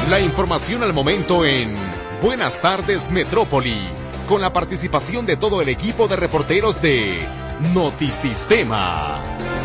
La información al momento en Buenas tardes Metrópoli, con la participación de todo el equipo de reporteros de Notisistema.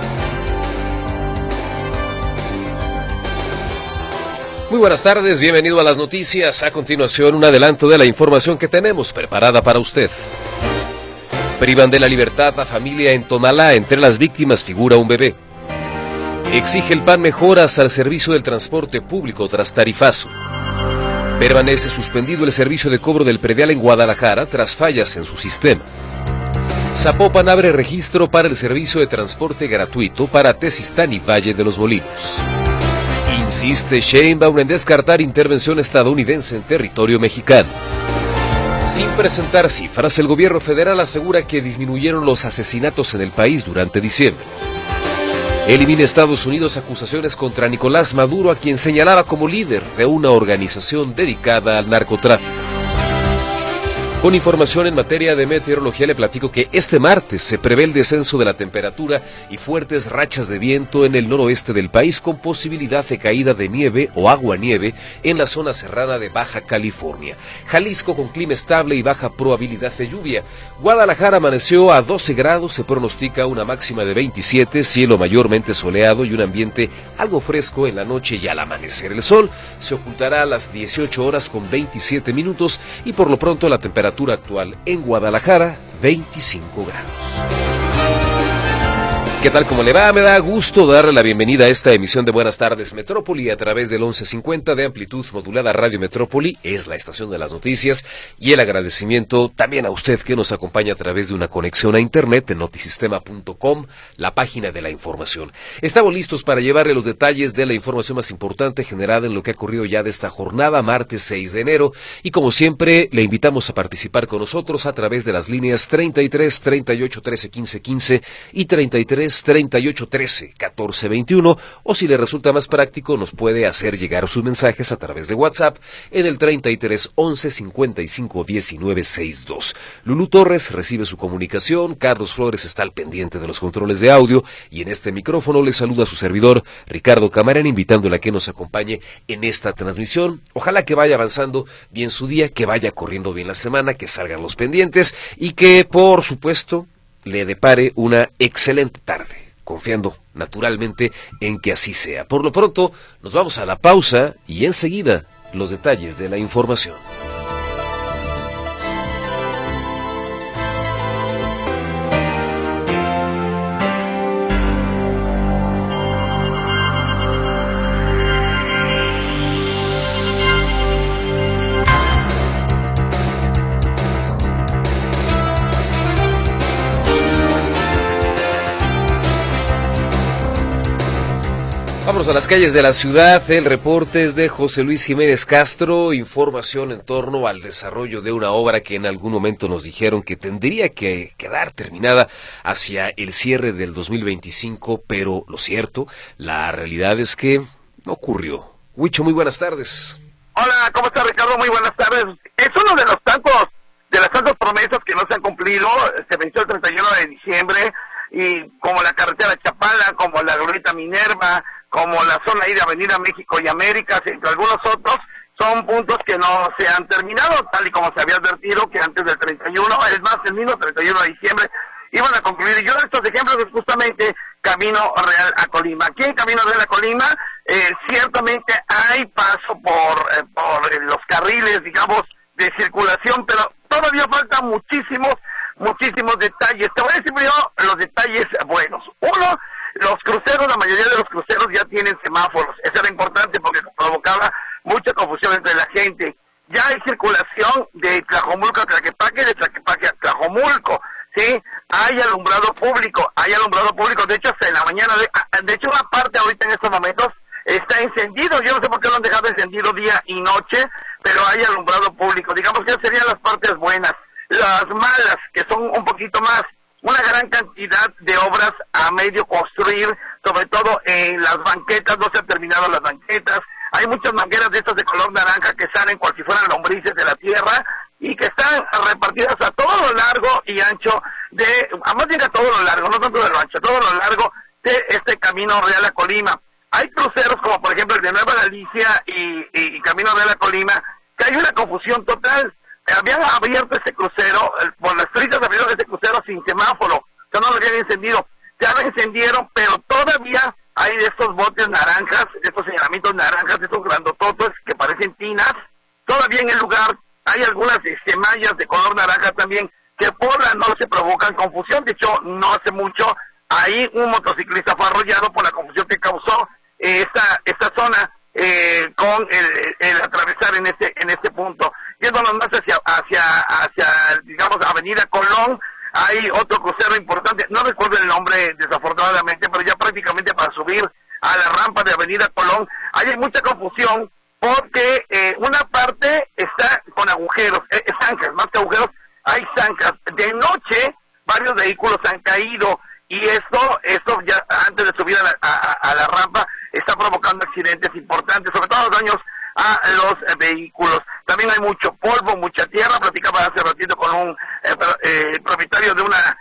Muy buenas tardes, bienvenido a las noticias. A continuación, un adelanto de la información que tenemos preparada para usted. Privan de la libertad a familia en Tonalá. Entre las víctimas figura un bebé. Exige el PAN mejoras al servicio del transporte público tras tarifazo. Permanece suspendido el servicio de cobro del predial en Guadalajara tras fallas en su sistema. Zapopan abre registro para el servicio de transporte gratuito para Tezistán y Valle de los Molinos. Insiste Sheinbaum en descartar intervención estadounidense en territorio mexicano. Sin presentar cifras, el gobierno federal asegura que disminuyeron los asesinatos en el país durante diciembre. Elimina Estados Unidos acusaciones contra Nicolás Maduro, a quien señalaba como líder de una organización dedicada al narcotráfico. Con información en materia de meteorología, le platico que este martes se prevé el descenso de la temperatura y fuertes rachas de viento en el noroeste del país, con posibilidad de caída de nieve o aguanieve en la zona serrana de Baja California. Jalisco con clima estable y baja probabilidad de lluvia. Guadalajara amaneció a 12 grados, se pronostica una máxima de 27, cielo mayormente soleado y un ambiente algo fresco en la noche y al amanecer. El sol se ocultará a las 18 horas con 27 minutos y por lo pronto la temperatura actual en Guadalajara, 25 grados. ¿Qué tal? ¿Cómo le va? Me da gusto darle la bienvenida a esta emisión de Buenas tardes Metrópoli a través del 1150 de amplitud modulada. Radio Metrópoli es la estación de las noticias, y el agradecimiento también a usted que nos acompaña a través de una conexión a internet en notisistema.com, la página de la información. Estamos listos para llevarle los detalles de la información más importante generada en lo que ha ocurrido ya de esta jornada, martes 6 de enero, y como siempre le invitamos a participar con nosotros a través de las líneas 33 38 13 15 15 y 33 38 13 14 21, o si le resulta más práctico nos puede hacer llegar sus mensajes a través de WhatsApp en el 33 11 55 19 62. Lulú Torres recibe su comunicación, Carlos Flores está al pendiente de los controles de audio, y en este micrófono le saluda a su servidor Ricardo Camarena, invitándole a que nos acompañe en esta transmisión. Ojalá que vaya avanzando bien su día, que vaya corriendo bien la semana, que salgan los pendientes y que por supuesto le depare una excelente tarde, confiando naturalmente en que así sea. Por lo pronto, nos vamos a la pausa y enseguida los detalles de la información. Vámonos a las calles de la ciudad. El reporte es de José Luis Jiménez Castro. Información en torno al desarrollo de una obra que en algún momento nos dijeron que tendría que quedar terminada hacia el cierre del 2025, pero lo cierto, la realidad es que no ocurrió. Huicho, muy buenas tardes. Hola, ¿cómo está, Ricardo? Muy buenas tardes. Es uno de las tantas promesas que no se han cumplido. Se venció el 31 de diciembre y como la carretera Chapala, como la glorieta Minerva, como la zona ahí de Avenida México y Américas, entre algunos otros, son puntos que no se han terminado, tal y como se había advertido que antes del 31, es más, el mismo 31 de diciembre, iban a concluir. Y yo de estos ejemplos es justamente Camino Real a Colima. Aquí en Camino Real a Colima, ciertamente hay paso por los carriles, digamos, de circulación, pero todavía faltan muchísimos detalles. Te voy a decir primero los detalles buenos. Uno, los cruceros, la mayoría de los cruceros ya tienen semáforos. Eso era importante porque provocaba mucha confusión entre la gente. Ya hay circulación de Tlajomulco a Tlaquepaque, de Tlaquepaque a Tlajomulco, ¿sí? Hay alumbrado público. De hecho, hasta en la mañana, de hecho, una parte ahorita en estos momentos está encendido. Yo no sé por qué lo han dejado encendido día y noche, pero hay alumbrado público. Digamos que esas serían las partes buenas. Las malas, que son un poquito más, una gran cantidad de obras a medio construir, sobre todo en las banquetas, no se han terminado las banquetas. Hay muchas mangueras de estas de color naranja que salen cual si fueran lombrices de la tierra y que están repartidas a todo lo largo y ancho más bien a todo lo largo, no tanto de lo ancho, a todo lo largo de este Camino Real a Colima. hay cruceros como por ejemplo el de Nueva Galicia y Camino Real a Colima, que hay una confusión total. Habían abierto ese crucero, por las prisas abrieron ese crucero sin semáforo, o sea, no lo habían encendido. Ya lo encendieron, pero todavía hay de estos botes naranjas, de estos señalamientos naranjas, de estos grandototos que parecen tinas. Todavía en el lugar hay algunas mallas de color naranja también, que por la noche provocan confusión. De hecho, no hace mucho, ahí un motociclista fue arrollado por la confusión que causó esta zona con el atravesar en este punto. Yéndonos más hacia digamos, Avenida Colón, hay otro crucero importante, no recuerdo el nombre desafortunadamente, pero ya prácticamente para subir a la rampa de Avenida Colón, hay mucha confusión porque una parte está con agujeros, zancas, más que agujeros, hay zancas. De noche varios vehículos han caído y esto ya antes de subir a la rampa está provocando accidentes importantes, sobre todo daños a los vehículos. También hay mucho polvo, mucha tierra. Platicaba hace ratito con un propietario de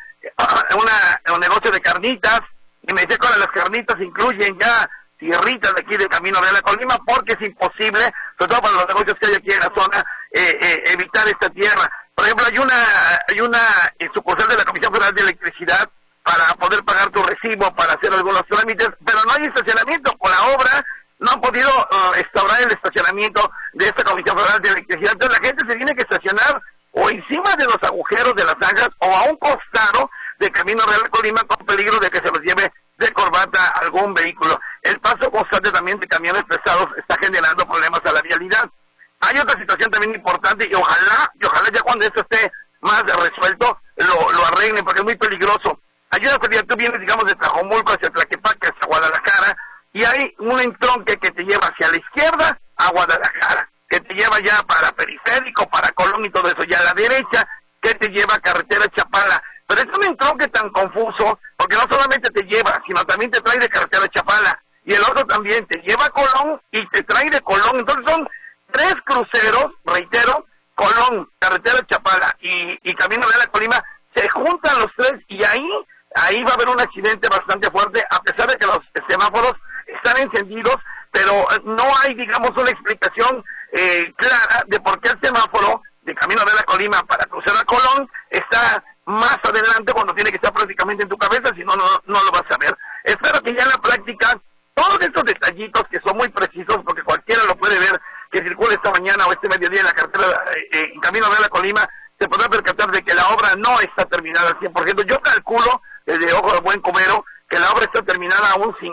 un negocio de carnitas y me dice que las carnitas incluyen ya tierritas de aquí del Camino Real a Colima porque es imposible, sobre todo para los negocios que hay aquí en la zona, evitar esta tierra. Por ejemplo, hay una sucursal de la Comisión Federal de Electricidad para poder pagar tu recibo, para hacer algunos trámites, pero no hay estacionamiento. Con la obra no han podido instaurar el estacionamiento de esta Comisión Federal de Electricidad. Entonces la gente se tiene que estacionar o encima de los agujeros de las zanjas o a un costado del Camino Real a Colima con peligro de que se los lleve de corbata algún vehículo. El paso constante también de camiones pesados está generando problemas a la vialidad. Hay otra situación también importante y ojalá ya cuando esto esté más resuelto lo arreglen porque es muy peligroso. Hay una salida, tú vienes digamos de Tlajomulco hacia Tlaquepaque, hacia Guadalajara, y hay un entronque que te lleva hacia la izquierda a Guadalajara, que te lleva ya para Periférico, para Colón y todo eso, y a la derecha que te lleva a Carretera Chapala. Pero es un entronque tan confuso, porque no solamente te lleva, sino también te trae de Carretera Chapala, y el otro también te lleva a Colón y te trae de Colón. Entonces son 3 cruceros, reitero, Colón, Carretera Chapala y Camino Real a Colima, se juntan los 3 y ahí va a haber un accidente bastante fuerte, a pesar de que los semáforos están encendidos, pero no hay, digamos, una explicación clara de por qué el semáforo de Camino Real a Colima para cruzar a Colón está más adelante cuando tiene que estar prácticamente en tu cabeza, si no lo vas a ver. Espero que ya en la práctica todos estos detallitos que son muy precisos, porque cualquiera lo puede ver, que circula esta mañana o este mediodía en la carretera en Camino Real a Colima, se podrá percatar de que la obra no está terminada al 100%. Yo calculo, desde Ojo de Buen Cubero, que la obra está terminada a un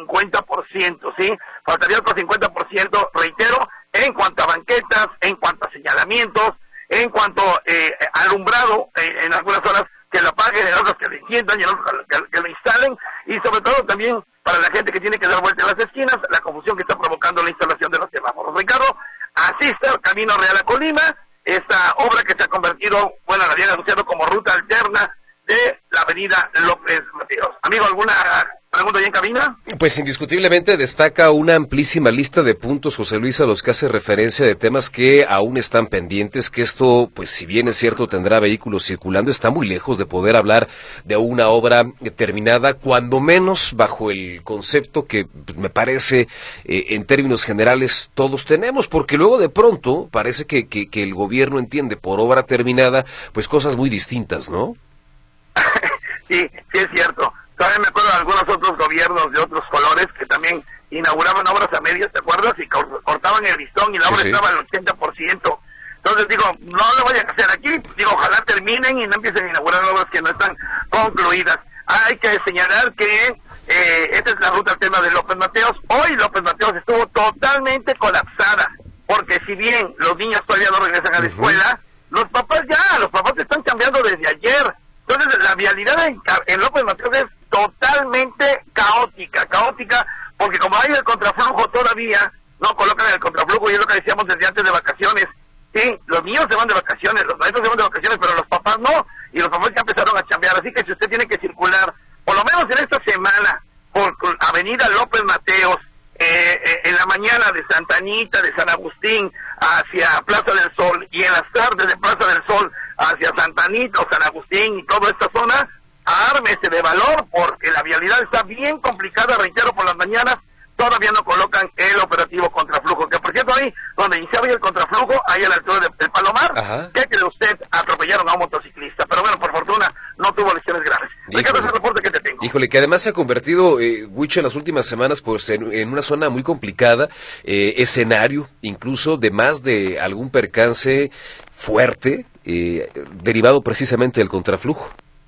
50%, ¿sí? Faltaría otro 50%, reitero, en cuanto a banquetas, en cuanto a señalamientos, en cuanto a alumbrado en algunas zonas que lo paguen, en otras que lo enciendan y en otras que lo instalen, y sobre todo también para la gente que tiene que dar vuelta en las esquinas, la confusión que está provocando la instalación de los semáforos. Ricardo, así está el Camino Real a Colima, esta obra que se ha convertido, bueno, la habían anunciado como ruta alterna de la avenida López Mateos. Amigo, ¿alguna pregunta ya en cabina? Pues indiscutiblemente destaca una amplísima lista de puntos, José Luis, a los que hace referencia de temas que aún están pendientes, que esto, pues si bien es cierto tendrá vehículos circulando, está muy lejos de poder hablar de una obra terminada, cuando menos bajo el concepto que me parece en términos generales todos tenemos, porque luego de pronto parece que el gobierno entiende por obra terminada pues cosas muy distintas, ¿no? Sí, es cierto. Todavía me acuerdo de algunos otros gobiernos de otros colores que también inauguraban obras a medias, ¿te acuerdas? Y cortaban el listón y la obra estaba al 80%. Entonces digo, no lo vayan a hacer aquí, digo, ojalá terminen y no empiecen a inaugurar obras que no están concluidas. Hay que señalar que esta es la ruta alterna de López Mateos. Hoy López Mateos estuvo totalmente colapsada, porque si bien los niños todavía no regresan a la escuela, los papás están cambiando desde ayer. Entonces la vialidad en López Mateos es totalmente caótica, porque como hay el contraflujo todavía, no colocan el contraflujo, y es lo que decíamos desde antes de vacaciones. Sí, los niños se van de vacaciones, los maestros se van de vacaciones, pero los papás no, y los papás ya empezaron a chambear, así que si usted tiene que circular, por lo menos en esta semana, por Avenida López Mateos, en la mañana de Santa Anita, de San Agustín, hacia Plaza del Sol, y en las tardes de Plaza del Sol, hacia Santa Anita o San Agustín y toda esta zona, ármese de valor, porque la vialidad está bien complicada, reitero, por las mañanas, todavía no colocan el operativo contraflujo, que por cierto ahí donde iniciaba el contraflujo, ahí a la altura del Palomar, ¿qué cree usted? Atropellaron a un motociclista, pero bueno, por fortuna no tuvo lesiones graves. Ricardo, es el reporte que te tengo. Híjole, que además se ha convertido, Huicho, en las últimas semanas pues en una zona muy complicada, escenario incluso de más de algún percance fuerte, derivado precisamente del contraflujo.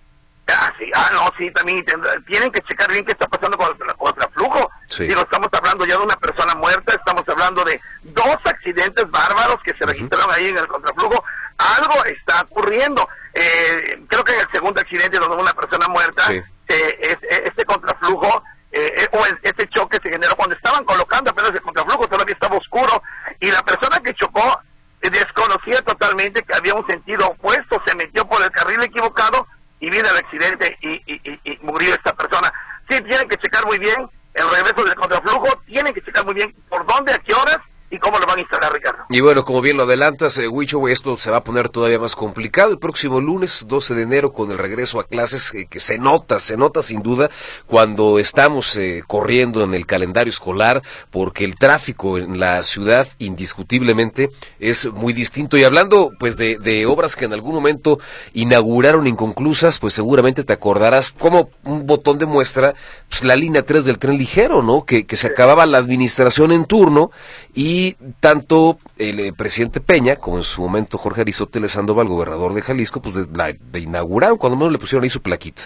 Sí, también tienen que checar bien qué está pasando con el contraflujo. Sí. Digo, estamos hablando ya de una persona muerta, estamos hablando de 2 accidentes bárbaros que se registraron ahí en el contraflujo. Algo está ocurriendo. Creo que en el segundo accidente donde una persona muerta, sí. Este contraflujo, o este choque se generó cuando estaban colocando apenas el contraflujo, todavía estaba oscuro, y la persona que chocó desconocía totalmente que había un sentido opuesto, se metió por el carril equivocado, y viene el accidente y murió esta persona. Sí, tienen que checar muy bien el regreso del contraflujo, tienen que checar muy bien por dónde, a qué horas y cómo lo van a instalar, Ricardo. Y bueno, como bien lo adelantas, Huicho, esto se va a poner todavía más complicado el próximo lunes, 12 de enero, con el regreso a clases, que se nota sin duda, cuando estamos corriendo en el calendario escolar, porque el tráfico en la ciudad, indiscutiblemente, es muy distinto. Y hablando, pues, de obras que en algún momento inauguraron inconclusas, pues seguramente te acordarás, como un botón de muestra, pues, la línea 3 del tren ligero, ¿no? Que se acababa la administración en turno, y tanto el presidente Peña, como en su momento Jorge Aristóteles Sandoval, gobernador de Jalisco, pues de inauguraron, cuando menos le pusieron ahí su plaquita.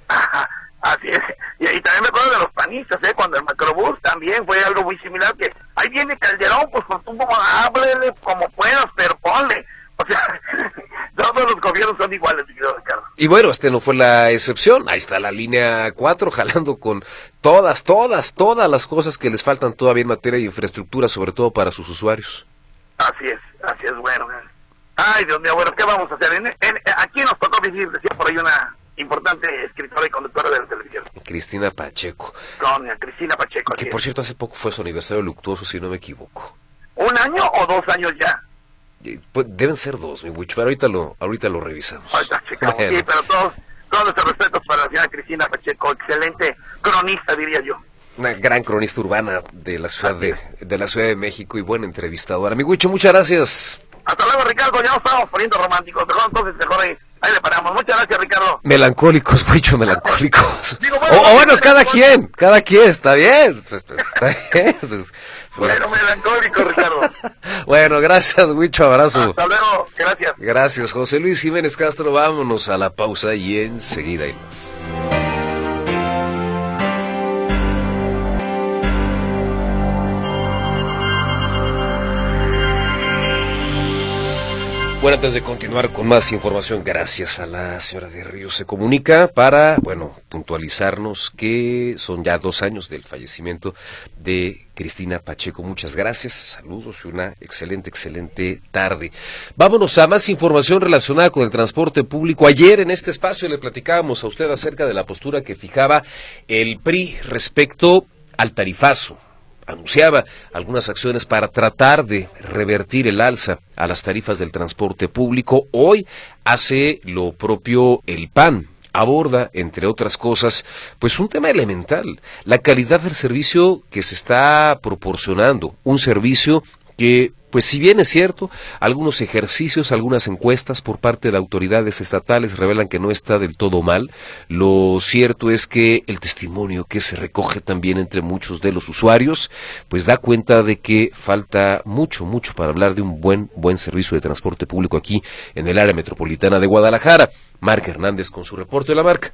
Así es, y también me acuerdo de los panistas, cuando el macrobús también fue algo muy similar, que ahí viene Calderón, pues tú háblele como puedas, pero ponle. O sea, todos los gobiernos son iguales, Ricardo. Y bueno, no fue la excepción. Ahí está la línea 4 jalando con todas las cosas que les faltan todavía en materia de infraestructura, sobre todo para sus usuarios. Así es, bueno. Ay, Dios mío, bueno, ¿qué vamos a hacer? Aquí nos tocó decía por ahí una importante escritora y conductora de la televisión. Cristina Pacheco. Doña Cristina Pacheco. Que por cierto hace poco fue su aniversario luctuoso, si no me equivoco. ¿1 año o 2 años ya? Pues deben ser 2, mi Huicho, pero ahorita lo revisamos. Ahorita checamos, bueno. Sí, pero todos nuestros respetos para la señora Cristina Pacheco, excelente cronista, diría yo. Una gran cronista urbana de la Ciudad de México y buena entrevistadora. Mi Huicho, muchas gracias. Hasta luego, Ricardo, ya nos estamos poniendo románticos, mejor ahí le paramos. Muchas gracias, Ricardo. Melancólicos, Huicho, melancólicos. Bueno, cada quien, está bien. Está bien. Bueno, melancólico, Ricardo. Bueno, gracias, Huicho, abrazo. Hasta luego, gracias. Gracias, José Luis Jiménez Castro. Vámonos a la pausa y enseguida hay más. Bueno, antes de continuar con más información, gracias a la señora de Ríos, se comunica para, puntualizarnos que son ya 2 años del fallecimiento de Cristina Pacheco. Muchas gracias, saludos y una excelente tarde. Vámonos a más información relacionada con el transporte público. Ayer en este espacio le platicábamos a usted acerca de la postura que fijaba el PRI respecto al tarifazo. Anunciaba algunas acciones para tratar de revertir el alza a las tarifas del transporte público. Hoy hace lo propio el PAN. Aborda, entre otras cosas, pues un tema elemental, la calidad del servicio que se está proporcionando, un servicio que, pues si bien es cierto, algunos ejercicios, algunas encuestas por parte de autoridades estatales revelan que no está del todo mal, lo cierto es que el testimonio que se recoge también entre muchos de los usuarios, pues da cuenta de que falta mucho para hablar de un buen servicio de transporte público aquí en el área metropolitana de Guadalajara. Marc Hernández con su reporte de la Marca.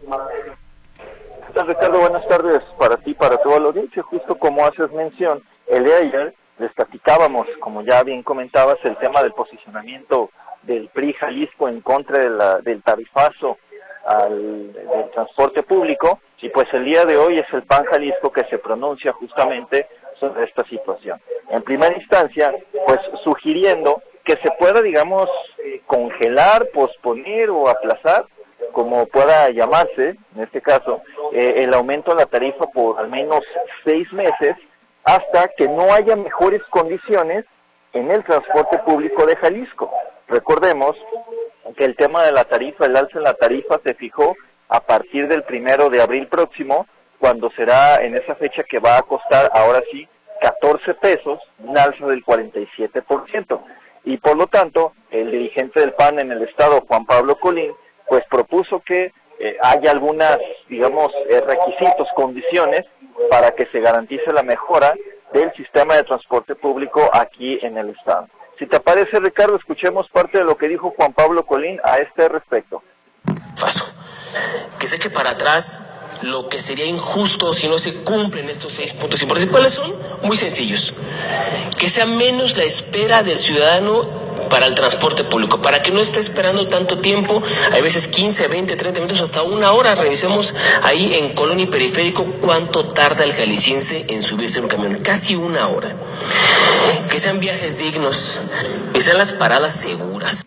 Ricardo, buenas tardes para ti, para toda la audiencia. Justo como haces mención, el de ayer les platicábamos, como ya bien comentabas, el tema del posicionamiento del PRI Jalisco en contra del tarifazo del transporte público, y pues el día de hoy es el PAN Jalisco que se pronuncia justamente sobre esta situación. En primera instancia, pues sugiriendo que se pueda, digamos, congelar, posponer o aplazar, como pueda llamarse, en este caso, el aumento de la tarifa por al menos 6 meses, hasta que no haya mejores condiciones en el transporte público de Jalisco. Recordemos que el tema de la tarifa, el alza en la tarifa se fijó a partir del 1 de abril próximo, cuando será en esa fecha que va a costar ahora sí 14 pesos, un alza del 47%. Y por lo tanto, el dirigente del PAN en el estado, Juan Pablo Colín, pues propuso que haya algunas, digamos, requisitos, condiciones para que se garantice la mejora del sistema de transporte público aquí en el estado. Si te parece, Ricardo, escuchemos parte de lo que dijo Juan Pablo Colín a este respecto. Que se eche para atrás lo que sería injusto si no se cumplen estos 6 puntos importantes. ¿Cuáles son? Muy sencillos. Que sea menos la espera del ciudadano para el transporte público, para que no esté esperando tanto tiempo, hay veces 15, 20, 30 minutos, hasta una hora. Revisemos ahí en Colonia y Periférico cuánto tarda el jalisciense en subirse a un camión, casi una hora. Que sean viajes dignos, que sean las paradas seguras.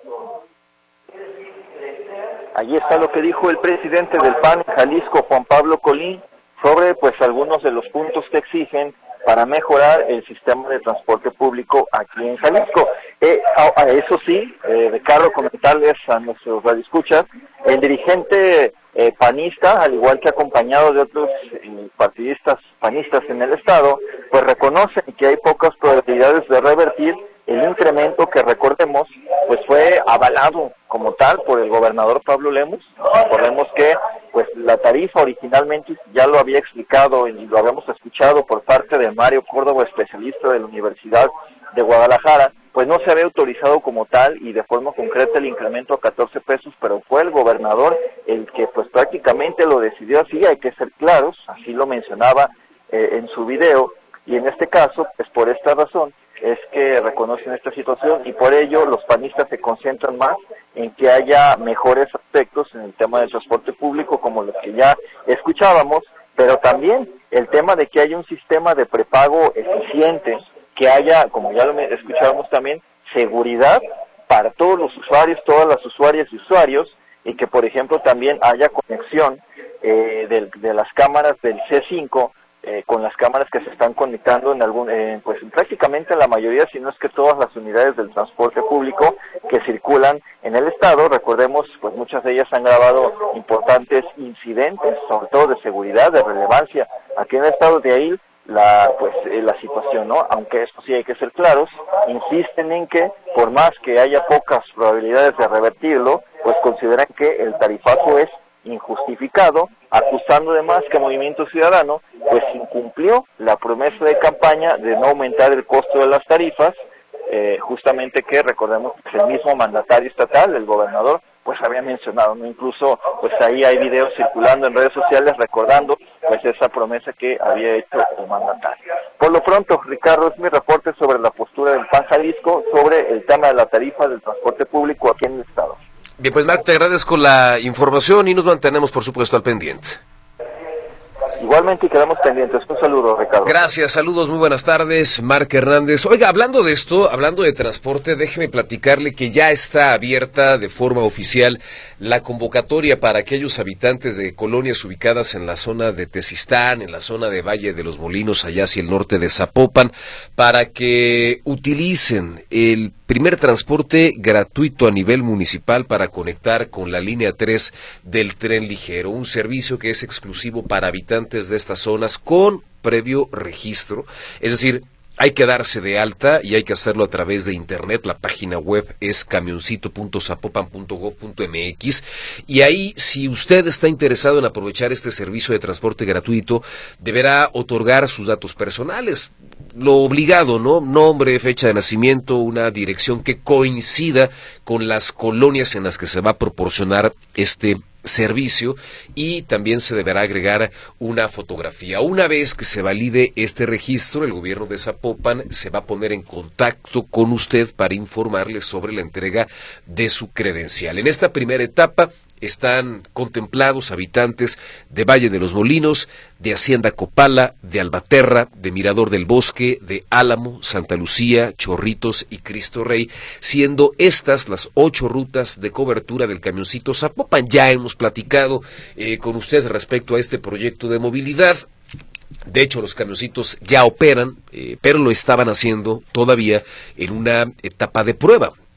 Allí está lo que dijo el presidente del PAN en Jalisco, Juan Pablo Colín, sobre pues algunos de los puntos que exigen para mejorar el sistema de transporte público aquí en Jalisco. Eso sí, Ricardo, comentarles a nuestros radioescuchas, el dirigente panista, al igual que acompañado de otros partidistas panistas en el estado, pues reconocen que hay pocas probabilidades de revertir el incremento que, recordemos, pues fue avalado como tal por el gobernador Pablo Lemus. Recordemos que pues la tarifa originalmente, ya lo había explicado y lo habíamos escuchado por parte de Mario Córdoba, especialista de la Universidad de Guadalajara, pues no se había autorizado como tal y de forma concreta el incremento a 14 pesos, pero fue el gobernador el que pues prácticamente lo decidió así. Hay que ser claros, así lo mencionaba en su video, y en este caso, pues por esta razón es que reconocen esta situación y por ello los panistas se concentran más en que haya mejores aspectos en el tema del transporte público, como los que ya escuchábamos, pero también el tema de que haya un sistema de prepago eficiente, que haya, como ya lo escuchábamos también, seguridad para todos los usuarios, todas las usuarias y usuarios, y que por ejemplo también haya conexión de las cámaras del C5 con las cámaras que se están conectando en pues prácticamente la mayoría, si no es que todas las unidades del transporte público que circulan en el estado. Recordemos, pues muchas de ellas han grabado importantes incidentes, sobre todo de seguridad, de relevancia aquí en el estado. De ahí la situación, ¿no? Aunque esto sí hay que ser claros, insisten en que por más que haya pocas probabilidades de revertirlo, pues consideran que el tarifazo es injustificado, acusando además que Movimiento Ciudadano pues incumplió la promesa de campaña de no aumentar el costo de las tarifas, justamente que recordemos que el mismo mandatario estatal, el gobernador, pues había mencionado, ¿no? Incluso pues ahí hay videos circulando en redes sociales recordando pues esa promesa que había hecho el mandatario. Por lo pronto, Ricardo, es mi reporte sobre la postura del PAN Jalisco sobre el tema de la tarifa del transporte público aquí en el estado. Bien, pues Marc, te agradezco la información y nos mantenemos, por supuesto, al pendiente. Igualmente, y quedamos pendientes. Un saludo, Ricardo. Gracias, saludos, muy buenas tardes, Marc Hernández. Oiga, hablando de esto, hablando de transporte, déjeme platicarle que ya está abierta de forma oficial la convocatoria para aquellos habitantes de colonias ubicadas en la zona de Tezistán, en la zona de Valle de los Molinos, allá hacia el norte de Zapopan, para que utilicen el primer transporte gratuito a nivel municipal para conectar con la línea 3 del tren ligero, un servicio que es exclusivo para habitantes de estas zonas con previo registro, es decir, hay que darse de alta y hay que hacerlo a través de internet. La página web es camioncito.zapopan.gov.mx y ahí, si usted está interesado en aprovechar este servicio de transporte gratuito, deberá otorgar sus datos personales. Lo obligado, ¿no? Nombre, fecha de nacimiento, una dirección que coincida con las colonias en las que se va a proporcionar este servicio, y también se deberá agregar una fotografía. Una vez que se valide este registro, el gobierno de Zapopan se va a poner en contacto con usted para informarle sobre la entrega de su credencial. En esta primera etapa están contemplados habitantes de Valle de los Molinos, de Hacienda Copala, de Albaterra, de Mirador del Bosque, de Álamo, Santa Lucía, Chorritos y Cristo Rey, siendo estas las 8 rutas de cobertura del camioncito Zapopan. Ya hemos platicado con usted respecto a este proyecto de movilidad. De hecho, los camioncitos ya operan, pero lo estaban haciendo todavía en una etapa de prueba.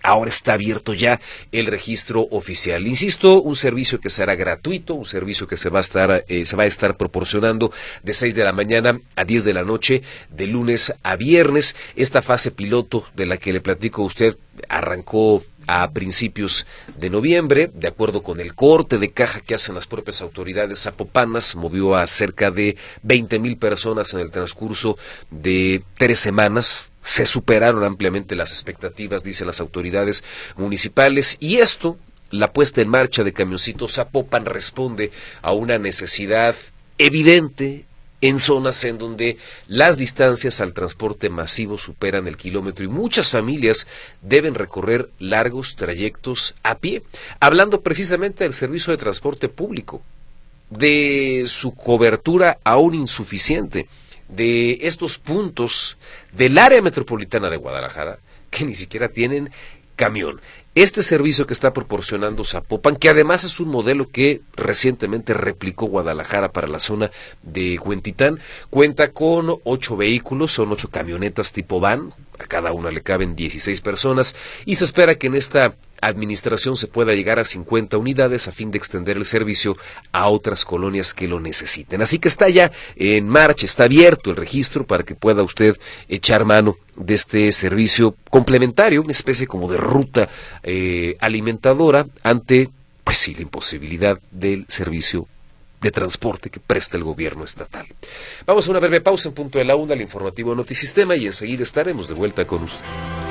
ahora está abierto ya el registro oficial. Insisto, un servicio que será gratuito, un servicio que se va a estar proporcionando de 6 de la mañana a 10 de la noche, de lunes a viernes. Esta fase piloto de la que le platico a usted arrancó a principios de noviembre, de acuerdo con el corte de caja que hacen las propias autoridades zapopanas, movió a cerca de 20,000 personas en el transcurso de 3 semanas. Se superaron ampliamente las expectativas, dicen las autoridades municipales, y esto, la puesta en marcha de Camioncito Zapopan, responde a una necesidad evidente en zonas en donde las distancias al transporte masivo superan el kilómetro y muchas familias deben recorrer largos trayectos a pie. Hablando precisamente del servicio de transporte público, de su cobertura aún insuficiente, de estos puntos del área metropolitana de Guadalajara que ni siquiera tienen camión. Este servicio que está proporcionando Zapopan, que además es un modelo que recientemente replicó Guadalajara para la zona de Huentitán, cuenta con 8 vehículos, son 8 camionetas tipo van, a cada una le caben 16 personas, y se espera que en esta administración se pueda llegar a 50 unidades a fin de extender el servicio a otras colonias que lo necesiten. Así que está ya en marcha, está abierto el registro para que pueda usted echar mano de este servicio complementario, una especie como de ruta alimentadora ante, pues sí, la imposibilidad del servicio de transporte que presta el gobierno estatal. Vamos a una breve pausa en punto de la 1 al informativo Notisistema y enseguida estaremos de vuelta con usted.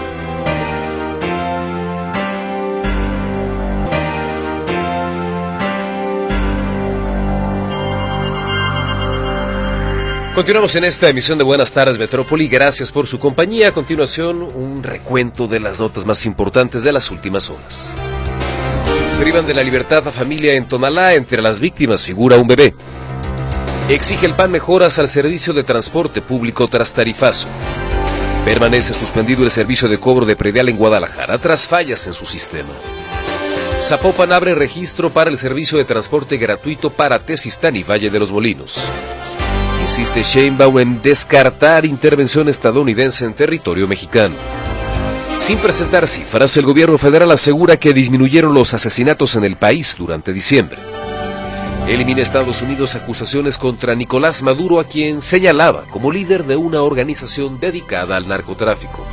Continuamos en esta emisión de Buenas Tardes Metrópoli, gracias por su compañía. A continuación, un recuento de las notas más importantes de las últimas horas. Privan de la libertad a familia en Tonalá, entre las víctimas figura un bebé. Exige el PAN mejoras al servicio de transporte público tras tarifazo. Permanece suspendido el servicio de cobro de predial en Guadalajara tras fallas en su sistema. Zapopan abre registro para el servicio de transporte gratuito para Tezistán y Valle de los Molinos. Insiste Sheinbaum en descartar intervención estadounidense en territorio mexicano. Sin presentar cifras, el gobierno federal asegura que disminuyeron los asesinatos en el país durante diciembre. Elimina Estados Unidos acusaciones contra Nicolás Maduro, a quien señalaba como líder de una organización dedicada al narcotráfico.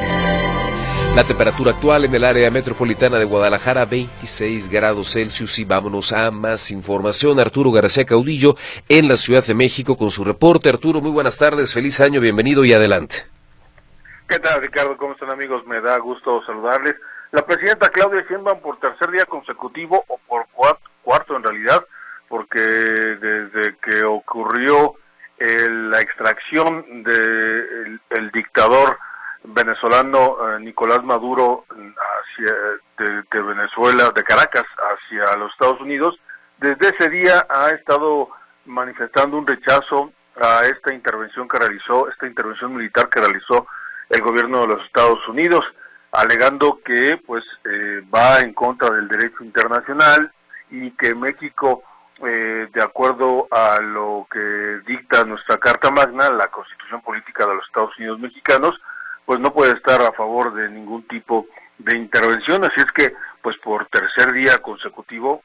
La temperatura actual en el área metropolitana de Guadalajara, 26 grados Celsius, y vámonos a más información. Arturo García Caudillo en la Ciudad de México con su reporte. Arturo, muy buenas tardes, feliz año, bienvenido y adelante. ¿Qué tal, Ricardo? ¿Cómo están, amigos? Me da gusto saludarles. La presidenta Claudia Sheinbaum, por tercer día consecutivo, o por cuarto en realidad, porque desde que ocurrió la extracción del dictador venezolano Nicolás Maduro de Venezuela, de Caracas, hacia los Estados Unidos, desde ese día ha estado manifestando un rechazo a esta intervención militar que realizó el gobierno de los Estados Unidos, alegando que va en contra del derecho internacional y que México, de acuerdo a lo que dicta nuestra Carta Magna, la Constitución Política de los Estados Unidos Mexicanos, pues no puede estar a favor de ningún tipo de intervención. Así es que, pues por tercer día consecutivo,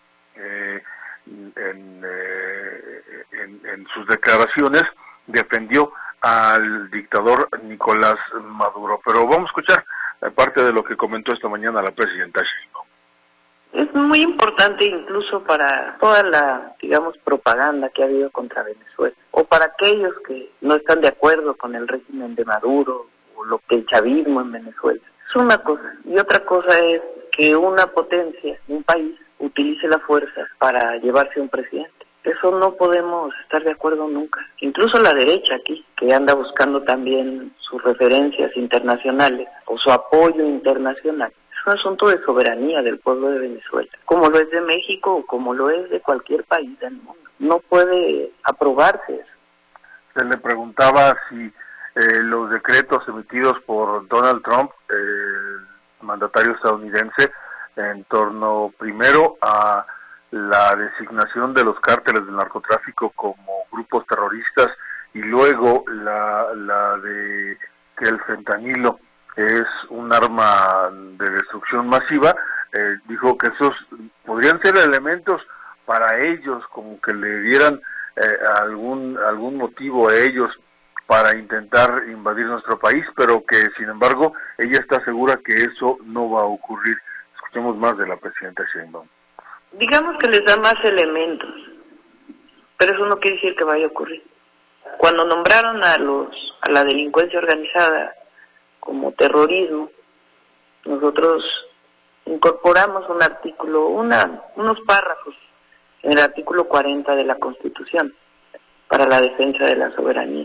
en sus declaraciones defendió al dictador Nicolás Maduro. Pero vamos a escuchar parte de lo que comentó esta mañana la presidenta Sheinbaum. Es muy importante incluso para toda la, propaganda que ha habido contra Venezuela, o para aquellos que no están de acuerdo con el régimen de Maduro, o lo que el chavismo en Venezuela. Es una cosa. Y otra cosa es que una potencia, un país, utilice la fuerza para llevarse a un presidente. Eso no podemos estar de acuerdo nunca. Incluso la derecha aquí, que anda buscando también sus referencias internacionales o su apoyo internacional. Es un asunto de soberanía del pueblo de Venezuela, como lo es de México o como lo es de cualquier país del mundo. No puede aprobarse eso. Se le preguntaba si los decretos emitidos por Donald Trump, el mandatario estadounidense, en torno primero a la designación de los cárteles del narcotráfico como grupos terroristas y luego la de que el fentanilo es un arma de destrucción masiva, dijo que esos podrían ser elementos para ellos, como que le dieran algún motivo a ellos para intentar invadir nuestro país, pero que sin embargo ella está segura que eso no va a ocurrir. Escuchemos más de la presidenta Sheinbaum. Digamos que les da más elementos, pero eso no quiere decir que vaya a ocurrir. Cuando nombraron a la delincuencia organizada como terrorismo, nosotros incorporamos un artículo, unos párrafos en el artículo 40 de la Constitución para la defensa de la soberanía.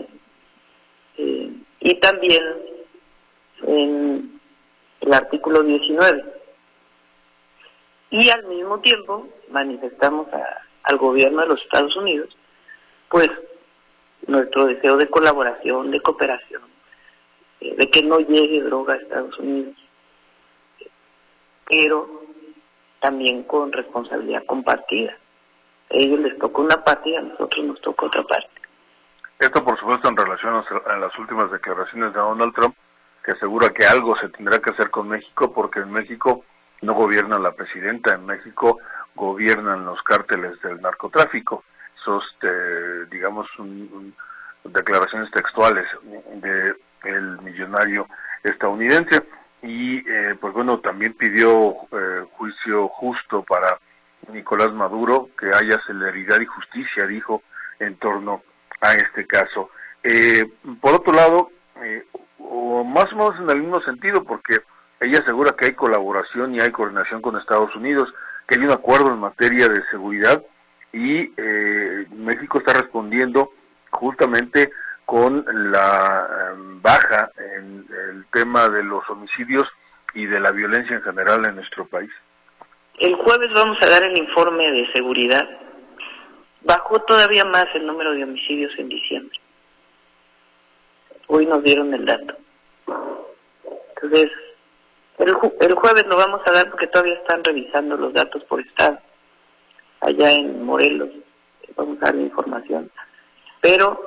Y también en el artículo 19. Y al mismo tiempo manifestamos al gobierno de los Estados Unidos, pues, nuestro deseo de colaboración, de cooperación, de que no llegue droga a Estados Unidos, pero también con responsabilidad compartida. A ellos les toca una parte y a nosotros nos toca otra parte. Esto, por supuesto, en relación a las últimas declaraciones de Donald Trump, que asegura que algo se tendrá que hacer con México, porque en México no gobierna la presidenta, en México gobiernan los cárteles del narcotráfico. Esos, digamos, declaraciones textuales del millonario estadounidense. Y, pues bueno, también pidió juicio justo para Nicolás Maduro, que haya celeridad y justicia, dijo, en torno a este caso. Por otro lado, o más o menos en el mismo sentido, porque ella asegura que hay colaboración y hay coordinación con Estados Unidos, que hay un acuerdo en materia de seguridad y México está respondiendo justamente con la baja en el tema de los homicidios y de la violencia en general en nuestro país. El jueves vamos a dar el informe de seguridad. Bajó todavía más el número de homicidios en diciembre. Hoy nos dieron el dato. Entonces, el jueves lo vamos a dar porque todavía están revisando los datos por estado. Allá en Morelos vamos a dar la información. Pero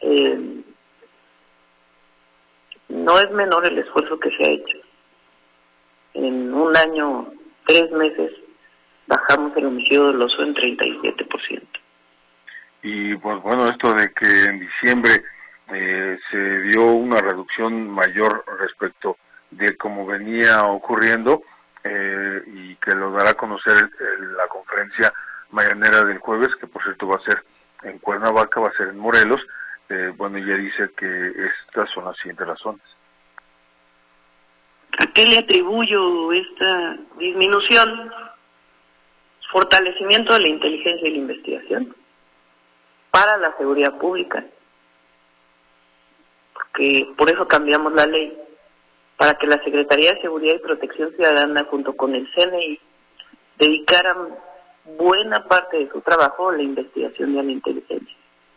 no es menor el esfuerzo que se ha hecho. En un año, 3 meses, bajamos el homicidio doloso en 37%. Y pues bueno, esto de que en diciembre se dio una reducción mayor respecto de cómo venía ocurriendo, y que lo dará a conocer la conferencia mañanera del jueves, que por cierto va a ser en Cuernavaca, va a ser en Morelos. Bueno, ella dice que estas son las siguientes razones. ¿A qué le atribuyo esta disminución? Fortalecimiento de la inteligencia y la investigación para la seguridad pública, porque por eso cambiamos la ley, para que la Secretaría de Seguridad y Protección Ciudadana junto con el CNI dedicaran buena parte de su trabajo a la investigación y a la inteligencia,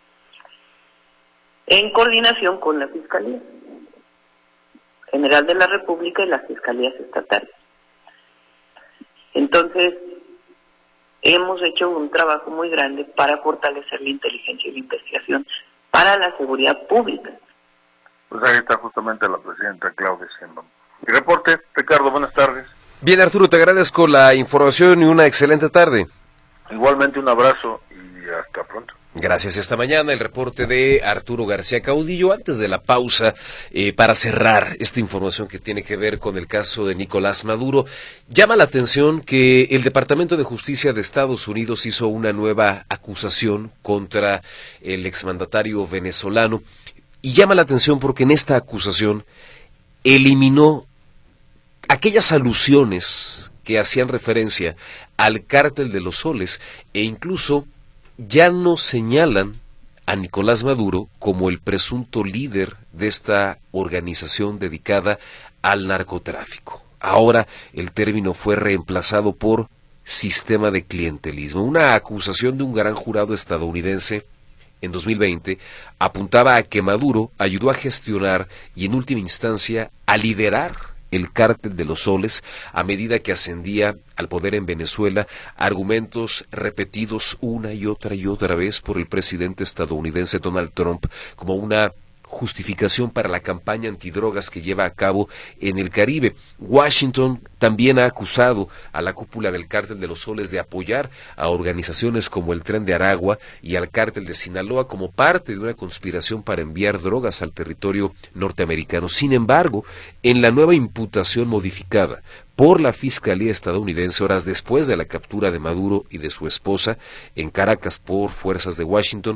en coordinación con la Fiscalía General de la República y las fiscalías estatales. Entonces, hemos hecho un trabajo muy grande para fortalecer la inteligencia y la investigación para la seguridad pública. Pues ahí está justamente la presidenta Claudia Sheinbaum. Mi reporte, Ricardo, buenas tardes. Bien, Arturo, te agradezco la información y una excelente tarde. Igualmente un abrazo y hasta pronto. Gracias. Esta mañana el reporte de Arturo García Caudillo. Antes de la pausa, para cerrar esta información que tiene que ver con el caso de Nicolás Maduro, llama la atención que el Departamento de Justicia de Estados Unidos hizo una nueva acusación contra el exmandatario venezolano, y llama la atención porque en esta acusación eliminó aquellas alusiones que hacían referencia al cártel de los soles, e incluso ya no señalan a Nicolás Maduro como el presunto líder de esta organización dedicada al narcotráfico. Ahora el término fue reemplazado por sistema de clientelismo. Una acusación de un gran jurado estadounidense en 2020 apuntaba a que Maduro ayudó a gestionar y en última instancia a liderar el cártel de los soles a medida que ascendía al poder en Venezuela, argumentos repetidos una y otra vez por el presidente estadounidense Donald Trump como una justificación para la campaña antidrogas que lleva a cabo en el Caribe. Washington también ha acusado a la cúpula del Cártel de los Soles de apoyar a organizaciones como el Tren de Aragua y al Cártel de Sinaloa como parte de una conspiración para enviar drogas al territorio norteamericano. Sin embargo, en la nueva imputación modificada por la Fiscalía estadounidense, horas después de la captura de Maduro y de su esposa en Caracas por fuerzas de Washington,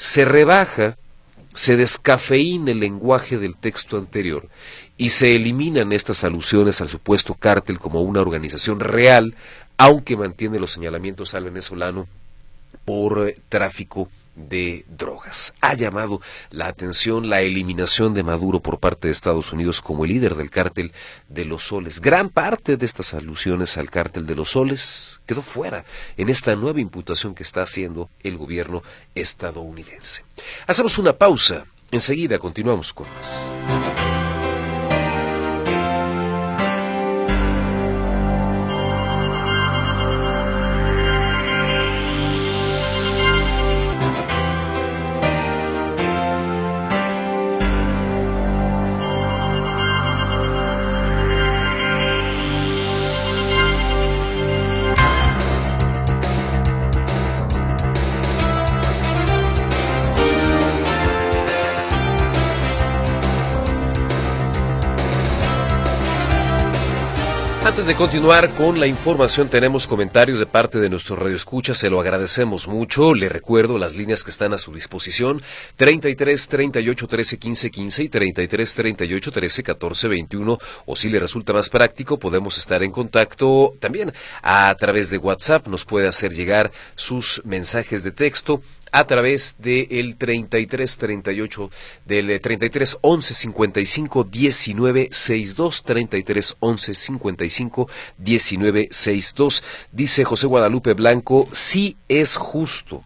se descafeína el lenguaje del texto anterior y se eliminan estas alusiones al supuesto cártel como una organización real, aunque mantiene los señalamientos al venezolano por tráfico de drogas. Ha llamado la atención la eliminación de Maduro por parte de Estados Unidos como el líder del Cártel de los Soles. Gran parte de estas alusiones al Cártel de los Soles quedó fuera en esta nueva imputación que está haciendo el gobierno estadounidense. Hacemos una pausa, enseguida continuamos con más. Antes de continuar con la información, tenemos comentarios de parte de nuestros radioescuchas, se lo agradecemos mucho. Le recuerdo las líneas que están a su disposición: 33 38 13 15 15 y 33 38 13 14 21, o si le resulta más práctico, podemos estar en contacto también a través de WhatsApp. Nos puede hacer llegar sus mensajes de texto a través del 33 38 del 33 11 55 19 62, 33 11 55 19 62. Dice José Guadalupe Blanco: sí es justo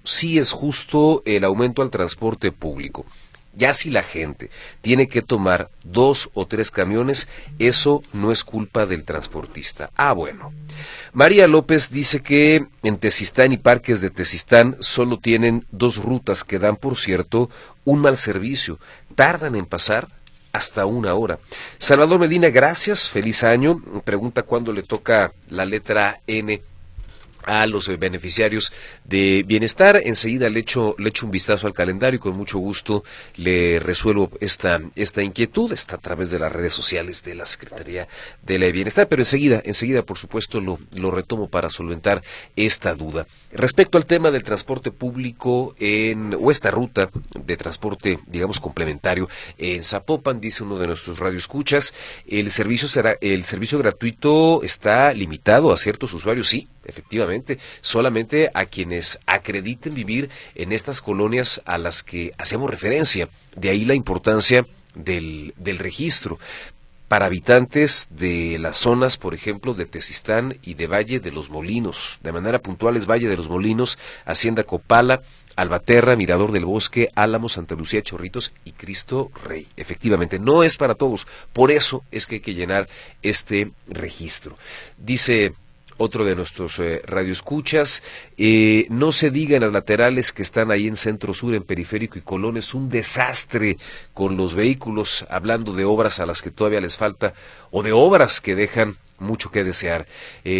el aumento al transporte público. Ya si la gente tiene que tomar 2 o 3 camiones, eso no es culpa del transportista. Bueno. María López dice que en Tezistán y Parques de Tezistán solo tienen 2 rutas que dan, por cierto, un mal servicio. Tardan en pasar hasta 1 hora. Salvador Medina, gracias, feliz año. Pregunta cuándo le toca la letra N a los beneficiarios de bienestar. Enseguida le echo un vistazo al calendario y con mucho gusto le resuelvo esta inquietud. Está a través de las redes sociales de la Secretaría del Bienestar, pero enseguida por supuesto lo retomo para solventar esta duda. Respecto al tema del transporte público o esta ruta de transporte, digamos, complementario en Zapopan, dice uno de nuestros radioescuchas, el servicio gratuito está limitado a ciertos usuarios. Sí, efectivamente, solamente a quienes acrediten vivir en estas colonias a las que hacemos referencia. De ahí la importancia del registro. Para habitantes de las zonas, por ejemplo, de Tezistán y de Valle de los Molinos, de manera puntual es Valle de los Molinos, Hacienda Copala, Albaterra, Mirador del Bosque, Álamo, Santa Lucía, Chorritos y Cristo Rey. Efectivamente, no es para todos, por eso es que hay que llenar este registro. Dice otro de nuestros radioescuchas, no se diga en las laterales que están ahí en Centro Sur, en Periférico y Colón, es un desastre con los vehículos, hablando de obras a las que todavía les falta, o de obras que dejan mucho que desear.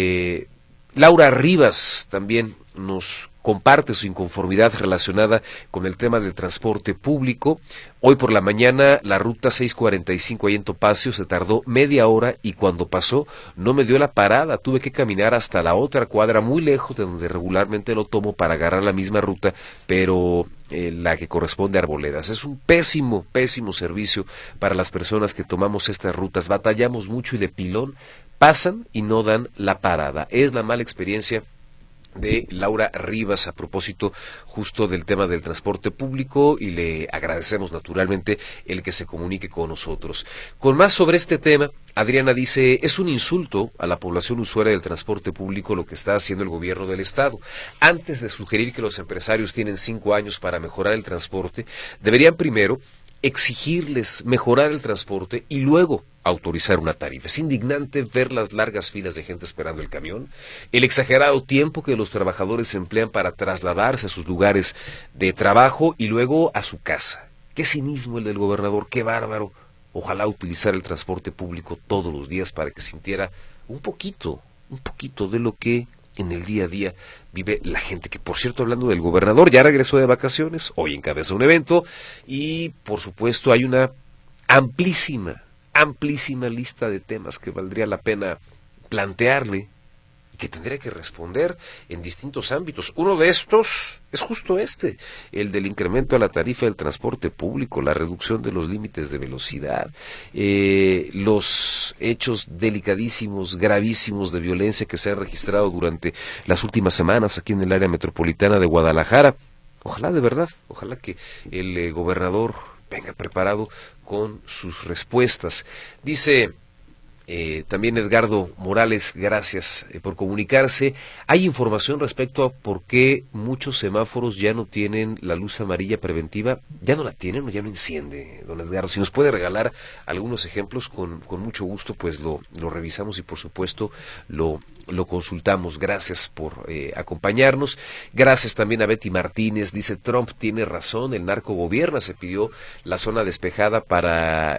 Laura Rivas también nos comparte su inconformidad relacionada con el tema del transporte público. Hoy por la mañana la ruta 645 ahí en Topacio se tardó media hora y cuando pasó no me dio la parada, tuve que caminar hasta la otra cuadra muy lejos de donde regularmente lo tomo para agarrar la misma ruta, pero la que corresponde a Arboledas. Es un pésimo servicio para las personas que tomamos estas rutas, batallamos mucho y de pilón pasan y no dan la parada. Es la mala experiencia de Laura Rivas a propósito justo del tema del transporte público, y le agradecemos naturalmente el que se comunique con nosotros. Con más sobre este tema, Adriana dice: es un insulto a la población usuaria del transporte público lo que está haciendo el gobierno del estado. Antes de sugerir que los empresarios tienen 5 años para mejorar el transporte, deberían primero exigirles mejorar el transporte y luego autorizar una tarifa. Es indignante ver las largas filas de gente esperando el camión, el exagerado tiempo que los trabajadores emplean para trasladarse a sus lugares de trabajo y luego a su casa. Qué cinismo el del gobernador, qué bárbaro. Ojalá utilizar el transporte público todos los días para que sintiera un poquito de lo que en el día a día vive la gente, que por cierto, hablando del gobernador, ya regresó de vacaciones, hoy encabeza un evento y por supuesto hay una amplísima lista de temas que valdría la pena plantearle y que tendría que responder en distintos ámbitos. Uno de estos es justo el del incremento a la tarifa del transporte público, la reducción de los límites de velocidad, los hechos delicadísimos, gravísimos de violencia que se han registrado durante las últimas semanas aquí en el área metropolitana de Guadalajara. Ojalá, de verdad, ojalá que el gobernador venga preparado con sus respuestas. Dice también Edgardo Morales, gracias por comunicarse. Hay información respecto a por qué muchos semáforos ya no tienen la luz amarilla preventiva. ¿Ya no la tienen o ya no enciende, don Edgardo? Si nos puede regalar algunos ejemplos, con mucho gusto, pues lo revisamos y por supuesto lo consultamos. Gracias por acompañarnos. Gracias también a Betty Martínez. Dice, Trump tiene razón, el narco gobierna. Se pidió la zona despejada para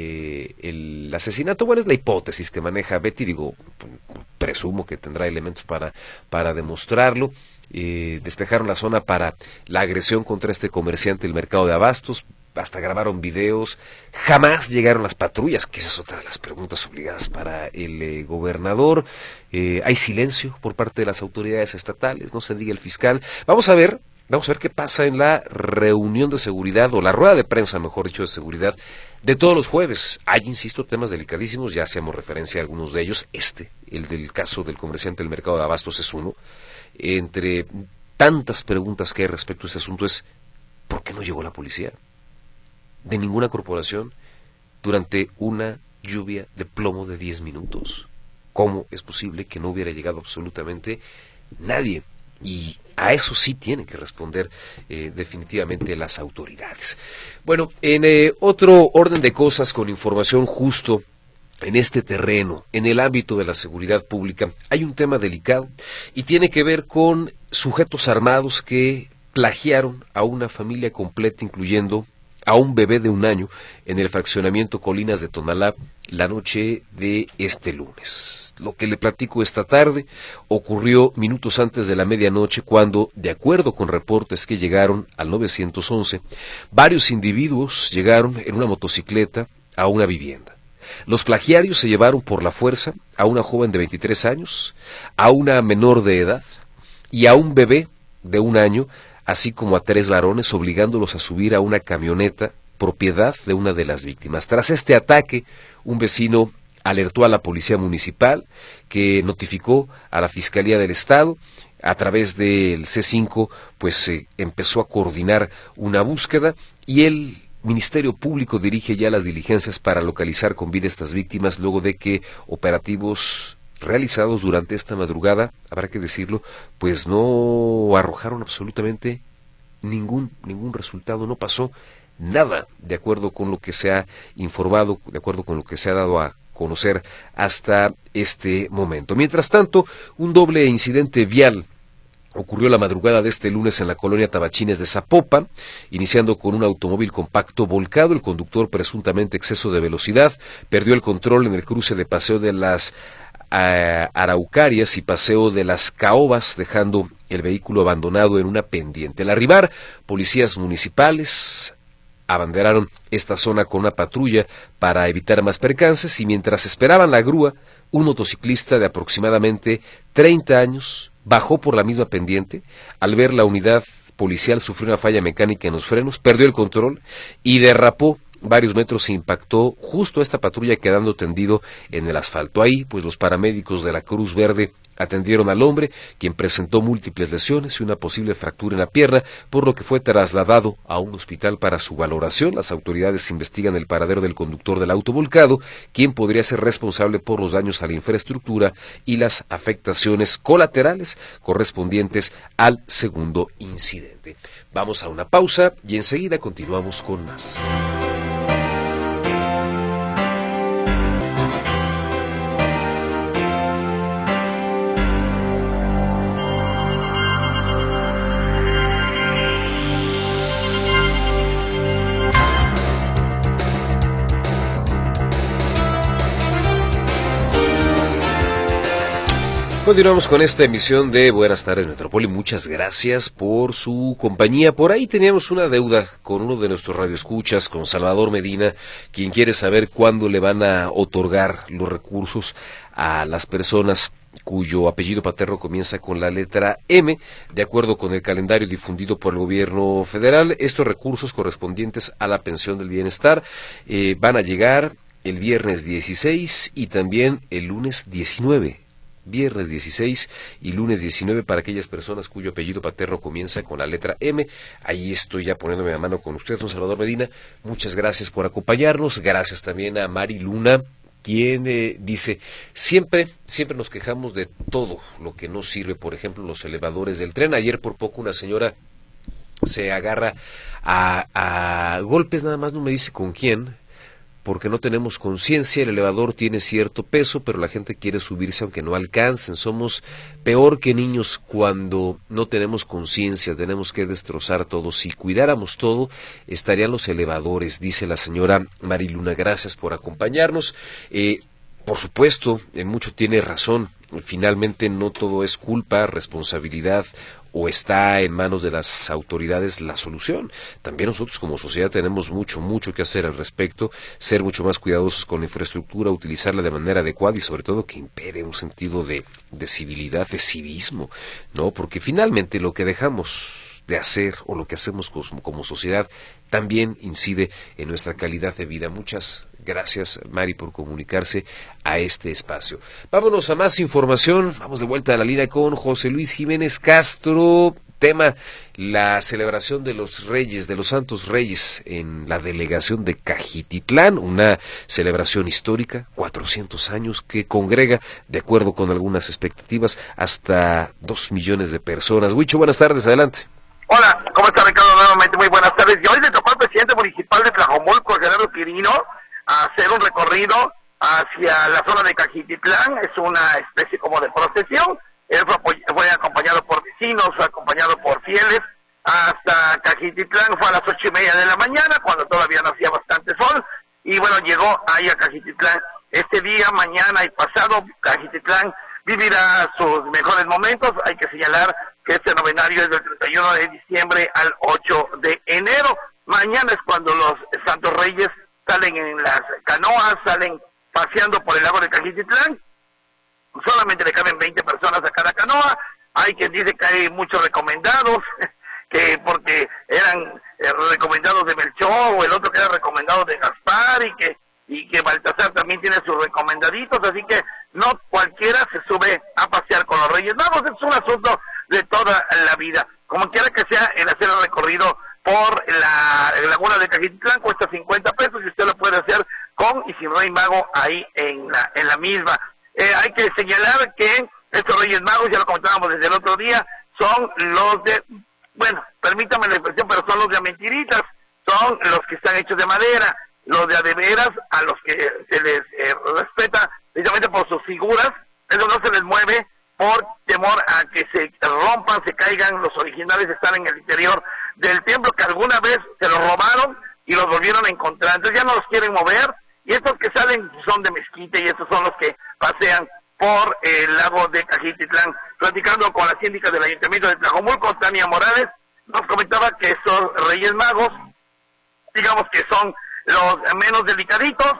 el asesinato. Bueno, es la hipótesis que maneja Betty. Digo, presumo que tendrá elementos para demostrarlo. Despejaron la zona para la agresión contra este comerciante del mercado de abastos. Hasta grabaron videos. Jamás llegaron las patrullas, que esa es otra de las preguntas obligadas para el gobernador. Hay silencio por parte de las autoridades estatales, no se diga el fiscal. Vamos a ver qué pasa en la reunión de seguridad, o la rueda de prensa, mejor dicho, de seguridad, de todos los jueves. Hay, insisto, temas delicadísimos, ya hacemos referencia a algunos de ellos. El del caso del comerciante del mercado de abastos es uno. Entre tantas preguntas que hay respecto a este asunto es, ¿por qué no llegó la policía de ninguna corporación durante una lluvia de plomo de 10 minutos? ¿Cómo es posible que no hubiera llegado absolutamente nadie? Y a eso sí tienen que responder definitivamente las autoridades. Bueno, en otro orden de cosas, con información justo en este terreno, en el ámbito de la seguridad pública, hay un tema delicado y tiene que ver con sujetos armados que plagiaron a una familia completa, incluyendo a un bebé de 1 año, en el fraccionamiento Colinas de Tonalá, la noche de este lunes. Lo que le platico esta tarde ocurrió minutos antes de la medianoche, cuando, de acuerdo con reportes que llegaron al 911, varios individuos llegaron en una motocicleta a una vivienda. Los plagiarios se llevaron por la fuerza a una joven de 23 años, a una menor de edad y a un bebé de 1 año, así como a 3 varones, obligándolos a subir a una camioneta propiedad de una de las víctimas. Tras este ataque, un vecino alertó a la policía municipal, que notificó a la Fiscalía del Estado. A través del C5, pues se empezó a coordinar una búsqueda y el Ministerio Público dirige ya las diligencias para localizar con vida a estas víctimas, luego de que operativos realizados durante esta madrugada, habrá que decirlo, pues no arrojaron absolutamente ningún resultado, no pasó nada, de acuerdo con lo que se ha informado, de acuerdo con lo que se ha dado a conocer hasta este momento. Mientras tanto, un doble incidente vial ocurrió la madrugada de este lunes en la colonia Tabachines de Zapopan, iniciando con un automóvil compacto volcado. El conductor, presuntamente exceso de velocidad, perdió el control en el cruce de Paseo de las Araucarias y Paseo de las Caobas, dejando el vehículo abandonado en una pendiente. Al arribar, policías municipales abanderaron esta zona con una patrulla para evitar más percances, y mientras esperaban la grúa, un motociclista de aproximadamente 30 años bajó por la misma pendiente. Al ver la unidad policial, sufrió una falla mecánica en los frenos, perdió el control y derrapó varios metros e impactó justo a esta patrulla, quedando tendido en el asfalto. Ahí, pues, los paramédicos de la Cruz Verde atendieron al hombre, quien presentó múltiples lesiones y una posible fractura en la pierna, por lo que fue trasladado a un hospital para su valoración. Las autoridades investigan el paradero del conductor del auto volcado, quien podría ser responsable por los daños a la infraestructura y las afectaciones colaterales correspondientes al segundo incidente. Vamos a una pausa y enseguida continuamos con más. Continuamos con esta emisión de Buenas tardes Metrópoli. Muchas gracias por su compañía. Por ahí teníamos una deuda con uno de nuestros radioescuchas, con Salvador Medina, quien quiere saber cuándo le van a otorgar los recursos a las personas cuyo apellido paterno comienza con la letra M, de acuerdo con el calendario difundido por el gobierno federal. Estos recursos correspondientes a la pensión del bienestar van a llegar el viernes 16 y también el lunes 19. Viernes 16 y lunes 19 para aquellas personas cuyo apellido paterno comienza con la letra M. Ahí estoy ya poniéndome a mano con usted, don Salvador Medina. Muchas gracias por acompañarnos. Gracias también a Mari Luna, quien dice, siempre nos quejamos de todo lo que no sirve, por ejemplo, los elevadores del tren. Ayer por poco una señora se agarra a golpes, nada más no me dice con quién, porque no tenemos conciencia. El elevador tiene cierto peso, pero la gente quiere subirse aunque no alcancen. Somos peor que niños cuando no tenemos conciencia, tenemos que destrozar todo. Si cuidáramos todo, estarían los elevadores, dice la señora Mariluna. Gracias por acompañarnos. Por supuesto, en mucho tiene razón. Finalmente no todo es culpa, responsabilidad o está en manos de las autoridades la solución. También nosotros como sociedad tenemos mucho que hacer al respecto, ser mucho más cuidadosos con la infraestructura, utilizarla de manera adecuada y sobre todo que impere un sentido de civilidad, de civismo, ¿no? Porque finalmente lo que dejamos de hacer o lo que hacemos como sociedad también incide en nuestra calidad de vida. Muchas gracias, Mari, por comunicarse a este espacio. Vámonos a más información. Vamos de vuelta a la línea con José Luis Jiménez Castro. Tema, la celebración de los Reyes, de los Santos Reyes en la delegación de Cajititlán, una celebración histórica, 400 años, que congrega, de acuerdo con algunas expectativas, hasta 2 millones de personas. Huicho, buenas tardes, adelante. Hola, ¿cómo está, Ricardo? Nuevamente muy buenas tardes. Y hoy le tocó al presidente municipal de Tlajomulco, Gerardo Quirino, a hacer un recorrido hacia la zona de Cajititlán. Es una especie como de procesión. Él fue acompañado por vecinos, fue acompañado por fieles hasta Cajititlán. Fue a las 8:30 de la mañana, cuando todavía no hacía bastante sol. Y bueno, llegó ahí a Cajititlán. Este día, mañana y pasado, Cajititlán vivirá sus mejores momentos. Hay que señalar que este novenario es del 31 de diciembre al 8 de enero. Mañana es cuando los Santos Reyes salen en las canoas, salen paseando por el lago de Cajititlán. Solamente le caben 20 personas a cada canoa. Hay quien dice que hay muchos recomendados, que porque eran recomendados de Melchor, o el otro que era recomendado de Gaspar, y que Baltasar también tiene sus recomendaditos, así que no cualquiera se sube a pasear con los Reyes Magos. Es un asunto de toda la vida. Como quiera que sea, el hacer el recorrido por la laguna de Cajititlán cuesta 50 pesos y usted lo puede hacer con y sin Rey Mago ahí en la misma. Hay que señalar que estos Reyes Magos, ya lo comentábamos desde el otro día, son los de, bueno, permítame la expresión, pero son los de mentiritas, son los que están hechos de madera, los de adeveras, a los que se les respeta precisamente por sus figuras. Eso no se les mueve por temor a que se rompan, se caigan. Los originales están en el interior del templo, que alguna vez se los robaron y los volvieron a encontrar. Entonces ya no los quieren mover, y estos que salen son de mezquite, y estos son los que pasean por el lago de Cajititlán. Platicando con la síndica del Ayuntamiento de Tlajomulco, Tania Morales, nos comentaba que estos Reyes Magos, digamos que son los menos delicaditos,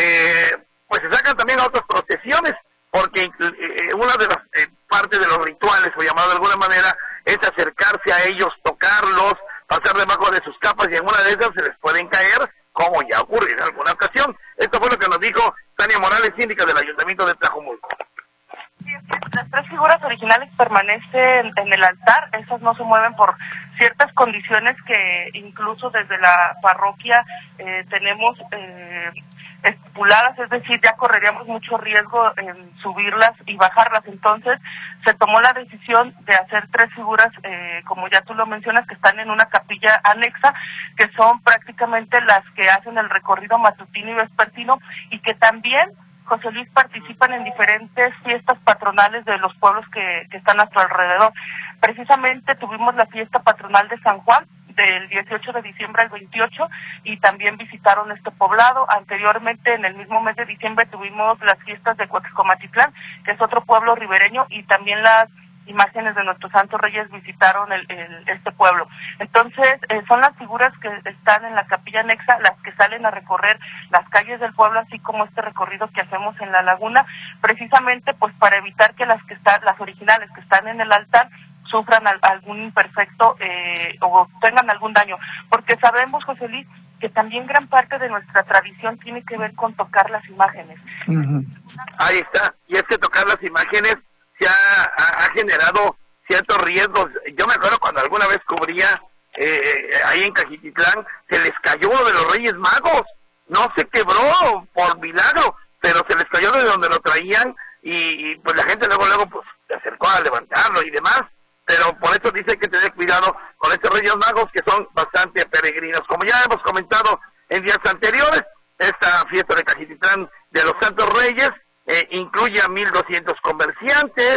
pues se sacan también a otras procesiones, porque una de las partes de los rituales, por llamarlo de alguna manera, es acercarse a ellos, tocarlos, pasar debajo de sus capas, y en una de esas se les pueden caer, como ya ocurrió en alguna ocasión. Esto fue lo que nos dijo Tania Morales, síndica del Ayuntamiento de Tlajomulco. Las 3 figuras originales permanecen en el altar, esas no se mueven por ciertas condiciones que incluso desde la parroquia tenemos estipuladas, es decir, ya correríamos mucho riesgo en subirlas y bajarlas. Entonces se tomó la decisión de hacer 3 figuras, como ya tú lo mencionas, que están en una capilla anexa, que son prácticamente las que hacen el recorrido matutino y vespertino, y que también, José Luis, participan en diferentes fiestas patronales de los pueblos que están a su alrededor. Precisamente tuvimos la fiesta patronal de San Juan, del 18 de diciembre al 28, y también visitaron este poblado. Anteriormente, en el mismo mes de diciembre, tuvimos las fiestas de Cuaxcomatitlán, que es otro pueblo ribereño, y también las imágenes de nuestros santos reyes visitaron este pueblo. Entonces, son las figuras que están en la capilla anexa las que salen a recorrer las calles del pueblo, así como este recorrido que hacemos en la laguna, precisamente pues para evitar que las originales que están en el altar sufran algún imperfecto o tengan algún daño, porque sabemos, José Luis, que también gran parte de nuestra tradición tiene que ver con tocar las imágenes. Uh-huh. Ahí está, y es que tocar las imágenes se ha generado ciertos riesgos. Yo me acuerdo cuando alguna vez cubría ahí en Cajititlán, se les cayó uno de los Reyes Magos, no se quebró por milagro, pero se les cayó de donde lo traían, y pues la gente luego pues se acercó a levantarlo y demás, pero por eso dice que tener cuidado con estos Reyes Magos que son bastante peregrinos. Como ya hemos comentado en días anteriores, esta fiesta de Cajititlán de los Santos Reyes incluye a 1,200 comerciantes,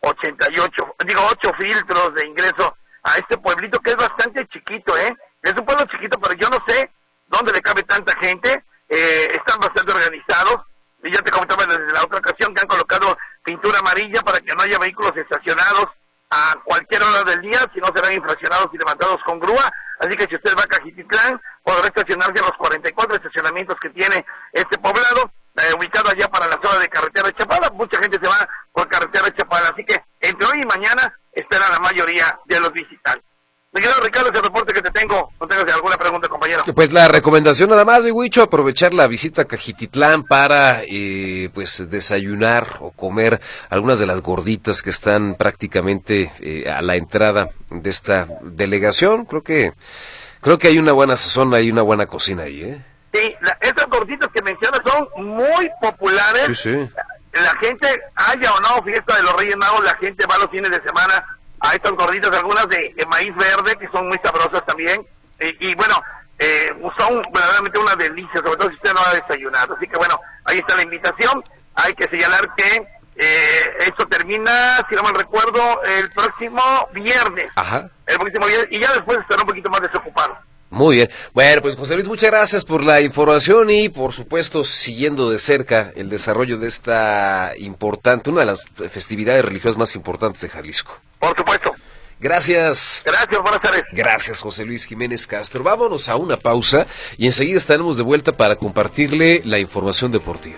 8 filtros de ingreso a este pueblito que es bastante chiquito, es un pueblo chiquito, pero yo no sé dónde le cabe tanta gente. Están bastante organizados, y ya te comentaba desde la otra ocasión que han colocado pintura amarilla para que no haya vehículos estacionados a cualquier hora del día, si no serán infraccionados y levantados con grúa. Así que si usted va a Cajititlán, podrá estacionarse a los 44 estacionamientos que tiene este poblado, ubicado allá para la zona de carretera de Chapala. Mucha gente se va por carretera de Chapala, así que entre hoy y mañana espera la mayoría de los visitantes. Me quedo, Ricardo, ese reporte que te tengo. ¿No tengas alguna pregunta, compañero? Pues la recomendación nada más, Huicho, aprovechar la visita a Cajititlán para pues desayunar o comer algunas de las gorditas que están prácticamente a la entrada de esta delegación. Creo que hay una buena sazón, hay una buena cocina ahí, Sí, esas gorditas que mencionas son muy populares. Sí, sí. La gente, haya o no fiesta de los Reyes Magos, la gente va los fines de semana a estas gorditas, algunas de maíz verde, que son muy sabrosas también, y bueno, son verdaderamente una delicia, sobre todo si usted no ha desayunado. Así que bueno, ahí está la invitación. Hay que señalar que esto termina, si no mal recuerdo, el próximo viernes. Ajá. El próximo viernes, y ya después estará un poquito más desocupado. Muy bien. Bueno, pues José Luis, muchas gracias por la información y, por supuesto, siguiendo de cerca el desarrollo de esta importante, una de las festividades religiosas más importantes de Jalisco. Por supuesto. Gracias. Gracias, buenas tardes. Gracias, José Luis Jiménez Castro. Vámonos a una pausa y enseguida estaremos de vuelta para compartirle la información deportiva.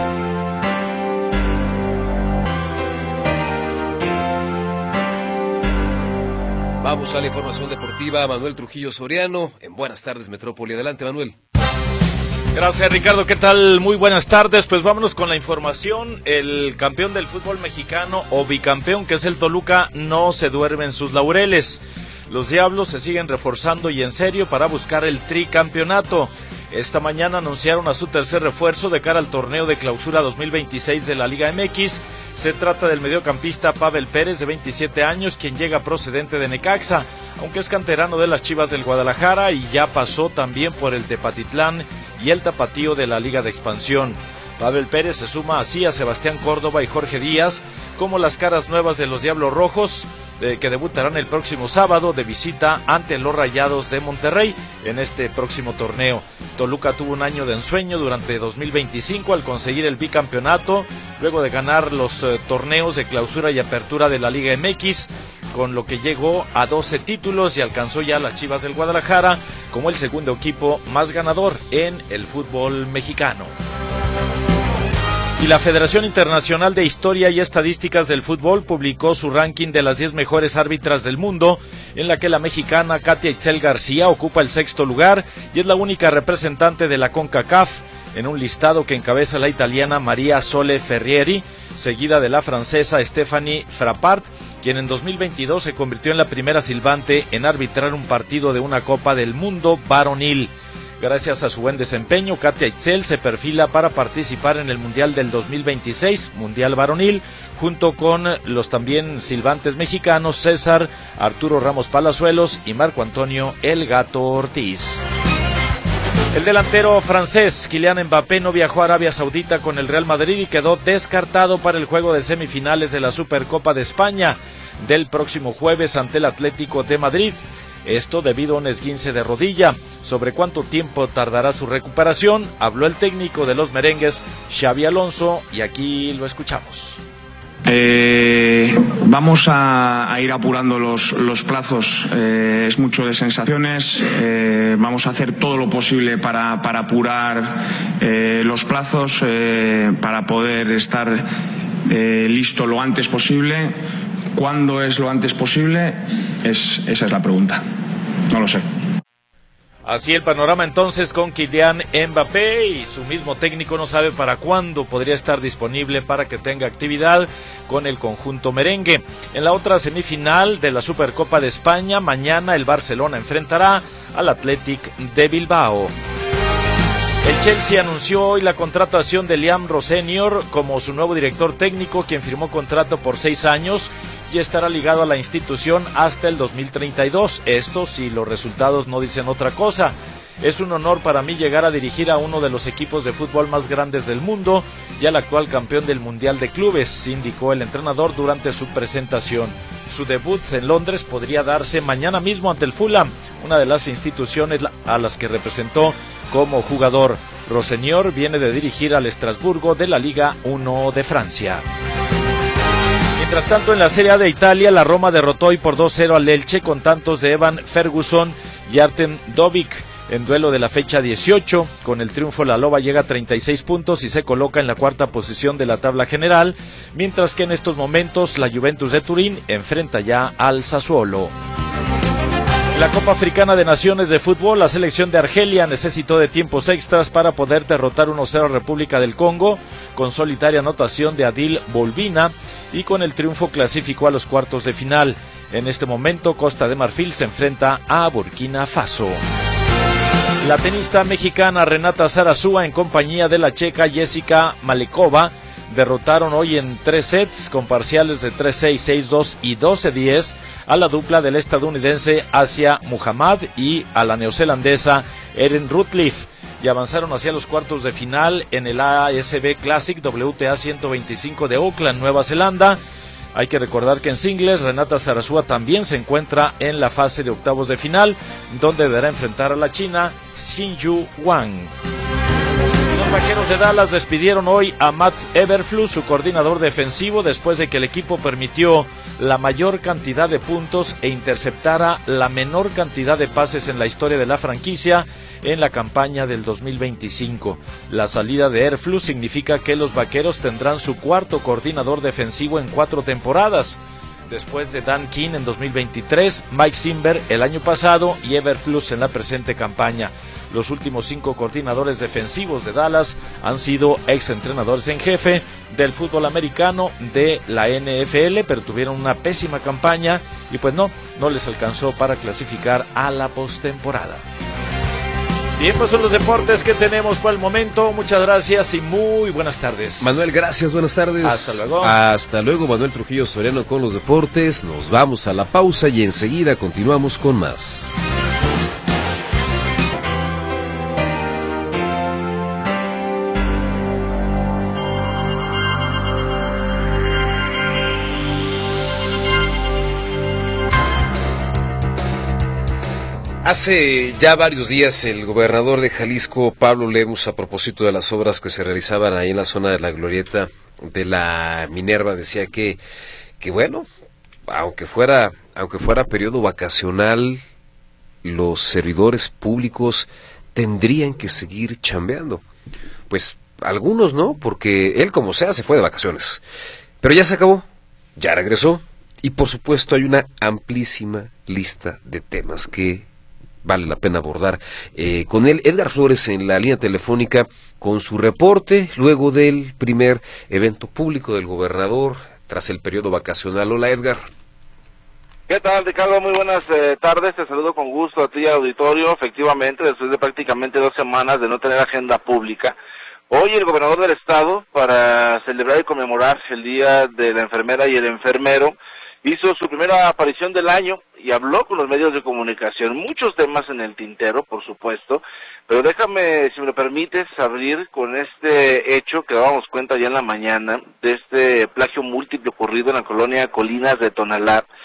Vamos a la información deportiva. Manuel Trujillo Soriano, en Buenas Tardes Metrópoli. Adelante, Manuel. Gracias, Ricardo. ¿Qué tal? Muy buenas tardes. Pues vámonos con la información. El campeón del fútbol mexicano o bicampeón, que es el Toluca, no se duerme en sus laureles. Los Diablos se siguen reforzando y en serio para buscar el tricampeonato. Esta mañana anunciaron a su tercer refuerzo de cara al torneo de clausura 2026 de la Liga MX. Se trata del mediocampista Pavel Pérez, de 27 años, quien llega procedente de Necaxa, aunque es canterano de las Chivas del Guadalajara y ya pasó también por el Tepatitlán y el Tapatío de la Liga de Expansión. Pavel Pérez se suma así a Sebastián Córdoba y Jorge Díaz como las caras nuevas de los Diablos Rojos, que debutarán el próximo sábado de visita ante los Rayados de Monterrey en este próximo torneo. Toluca tuvo un año de ensueño durante 2025 al conseguir el bicampeonato, luego de ganar los torneos de clausura y apertura de la Liga MX, con lo que llegó a 12 títulos y alcanzó ya a las Chivas del Guadalajara como el segundo equipo más ganador en el fútbol mexicano. Y la Federación Internacional de Historia y Estadísticas del Fútbol publicó su ranking de las 10 mejores árbitras del mundo, en la que la mexicana Katia Itzel García ocupa el sexto lugar y es la única representante de la CONCACAF, en un listado que encabeza la italiana Maria Sole Ferrieri, seguida de la francesa Stephanie Frappart, quien en 2022 se convirtió en la primera silbante en arbitrar un partido de una Copa del Mundo varonil. Gracias a su buen desempeño, Katia Itzel se perfila para participar en el Mundial del 2026, Mundial Varonil, junto con los también silbantes mexicanos César Arturo Ramos Palazuelos y Marco Antonio El Gato Ortiz. El delantero francés Kylian Mbappé no viajó a Arabia Saudita con el Real Madrid y quedó descartado para el juego de semifinales de la Supercopa de España del próximo jueves ante el Atlético de Madrid. esto debido a un esguince de rodilla. Sobre cuánto tiempo tardará su recuperación, habló el técnico de los merengues, Xabi Alonso, y aquí lo escuchamos. Vamos a ir apurando los plazos, es mucho de sensaciones, vamos a hacer todo lo posible para apurar los plazos, para poder estar listo lo antes posible. ¿Cuándo es lo antes posible? Esa es la pregunta, no lo sé. Así el panorama entonces con Kylian Mbappé, y su mismo técnico no sabe para cuándo podría estar disponible para que tenga actividad con el conjunto merengue. En la otra semifinal de la Supercopa de España, mañana el Barcelona enfrentará al Athletic de Bilbao. El Chelsea anunció hoy la contratación de Liam Rossenior como su nuevo director técnico, quien firmó contrato por 6 años y estará ligado a la institución hasta el 2032. Esto si los resultados no dicen otra cosa. Es un honor para mí llegar a dirigir a uno de los equipos de fútbol más grandes del mundo y al actual campeón del Mundial de Clubes, indicó el entrenador durante su presentación. Su debut en Londres podría darse mañana mismo ante el Fulham, una de las instituciones a las que representó como jugador. Rossenior viene de dirigir al Estrasburgo de la Liga 1 de Francia. Mientras tanto, en la Serie A de Italia, la Roma derrotó hoy por 2-0 al Elche con tantos de Evan Ferguson y Artem Dovbyk en duelo de la fecha 18. Con el triunfo, la Loba llega a 36 puntos y se coloca en la cuarta posición de la tabla general, mientras que en estos momentos la Juventus de Turín enfrenta ya al Sassuolo. En la Copa Africana de Naciones de Fútbol, la selección de Argelia necesitó de tiempos extras para poder derrotar 1-0 a República del Congo, con solitaria anotación de Adil Bolbina, y con el triunfo clasificó a los cuartos de final. En este momento, Costa de Marfil se enfrenta a Burkina Faso. La tenista mexicana Renata Zarazúa, en compañía de la checa Jessica Malekova, derrotaron hoy en 3 sets con parciales de 3-6, 6-2 y 12-10 a la dupla del estadounidense Asia Muhammad y a la neozelandesa Erin Routliffe, y avanzaron hacia los cuartos de final en el ASB Classic WTA 125 de Auckland, Nueva Zelanda. Hay que recordar que en singles, Renata Zarazúa también se encuentra en la fase de octavos de final, donde deberá enfrentar a la china Xinyu Wang. Los Vaqueros de Dallas despidieron hoy a Matt Eberflus, su coordinador defensivo, después de que el equipo permitió la mayor cantidad de puntos e interceptara la menor cantidad de pases en la historia de la franquicia en la campaña del 2025. La salida de Eberflus significa que los Vaqueros tendrán su cuarto coordinador defensivo en 4 temporadas, después de Dan Quinn en 2023, Mike Zimmer el año pasado y Eberflus en la presente campaña. Los últimos 5 coordinadores defensivos de Dallas han sido exentrenadores en jefe del fútbol americano de la NFL, pero tuvieron una pésima campaña y pues no les alcanzó para clasificar a la postemporada. Bien, pues son los deportes que tenemos por el momento. Muchas gracias y muy buenas tardes. Manuel, gracias, buenas tardes. Hasta luego. Hasta luego, Manuel Trujillo Soriano con los deportes. Nos vamos a la pausa y enseguida continuamos con más. Hace ya varios días el gobernador de Jalisco, Pablo Lemus, a propósito de las obras que se realizaban ahí en la zona de la glorieta de la Minerva, decía que bueno, aunque fuera periodo vacacional, los servidores públicos tendrían que seguir chambeando. Pues algunos no, porque él como sea se fue de vacaciones. Pero ya se acabó, ya regresó, y por supuesto hay una amplísima lista de temas que vale la pena abordar con él. Edgar Flores en la línea telefónica con su reporte luego del primer evento público del gobernador tras el periodo vacacional. Hola, Edgar. ¿Qué tal, Ricardo? Muy buenas tardes, te saludo con gusto a ti, auditorio. Efectivamente, después de prácticamente 2 semanas de no tener agenda pública, hoy el gobernador del estado, para celebrar y conmemorar el Día de la Enfermera y el Enfermero, hizo su primera aparición del año y habló con los medios de comunicación. Muchos temas en el tintero, por supuesto, pero déjame, si me lo permites, abrir con este hecho que dábamos cuenta ya en la mañana, de este plagio múltiple ocurrido en la colonia Colinas de Tonalá,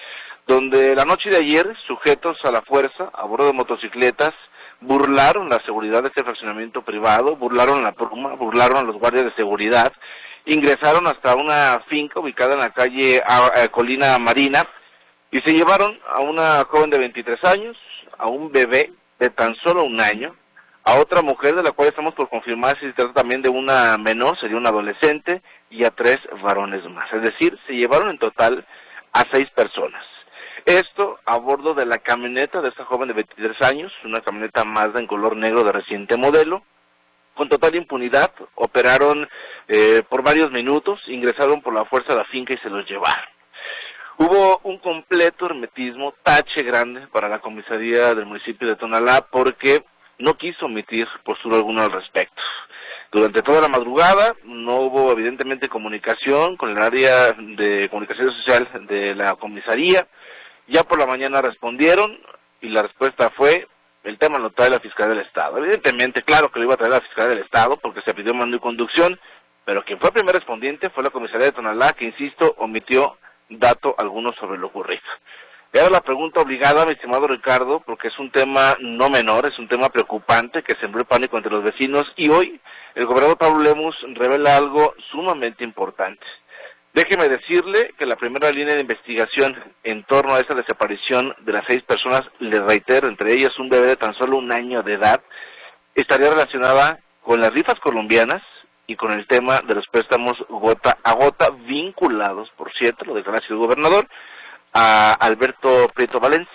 donde la noche de ayer, sujetos a la fuerza, a bordo de motocicletas, burlaron la seguridad de este fraccionamiento privado, burlaron la pluma, burlaron a los guardias de seguridad, ingresaron hasta una finca ubicada en la calle Colina Marina y se llevaron a una joven de 23 años, a un bebé de tan solo 1 año, a otra mujer de la cual estamos por confirmar si se trata también de una menor, sería una adolescente, y a 3 varones más. Es decir, se llevaron en total a 6 personas. Esto a bordo de la camioneta de esta joven de 23 años, una camioneta Mazda en color negro de reciente modelo. Con total impunidad, operaron por varios minutos, ingresaron por la fuerza a la finca y se los llevaron. Hubo un completo hermetismo, tache grande para la comisaría del municipio de Tonalá, porque no quiso emitir postura alguna al respecto. Durante toda la madrugada no hubo evidentemente comunicación con el área de comunicación social de la comisaría. Ya por la mañana respondieron y la respuesta fue: el tema lo trae la Fiscalía del Estado. Evidentemente, claro que lo iba a traer la Fiscalía del Estado porque se pidió mando y conducción, pero quien fue el primer respondiente fue la comisaría de Tonalá, que, insisto, omitió dato alguno sobre lo ocurrido. Y ahora la pregunta obligada, mi estimado Ricardo, porque es un tema no menor, es un tema preocupante que sembró el pánico entre los vecinos, y hoy el gobernador Pablo Lemus revela algo sumamente importante. Déjeme decirle que la primera línea de investigación en torno a esta desaparición de las 6 personas, le reitero, entre ellas un bebé de tan solo 1 año de edad, estaría relacionada con las rifas colombianas y con el tema de los préstamos gota a gota, vinculados, por cierto, lo declara el gobernador, a Alberto Prieto Valencia,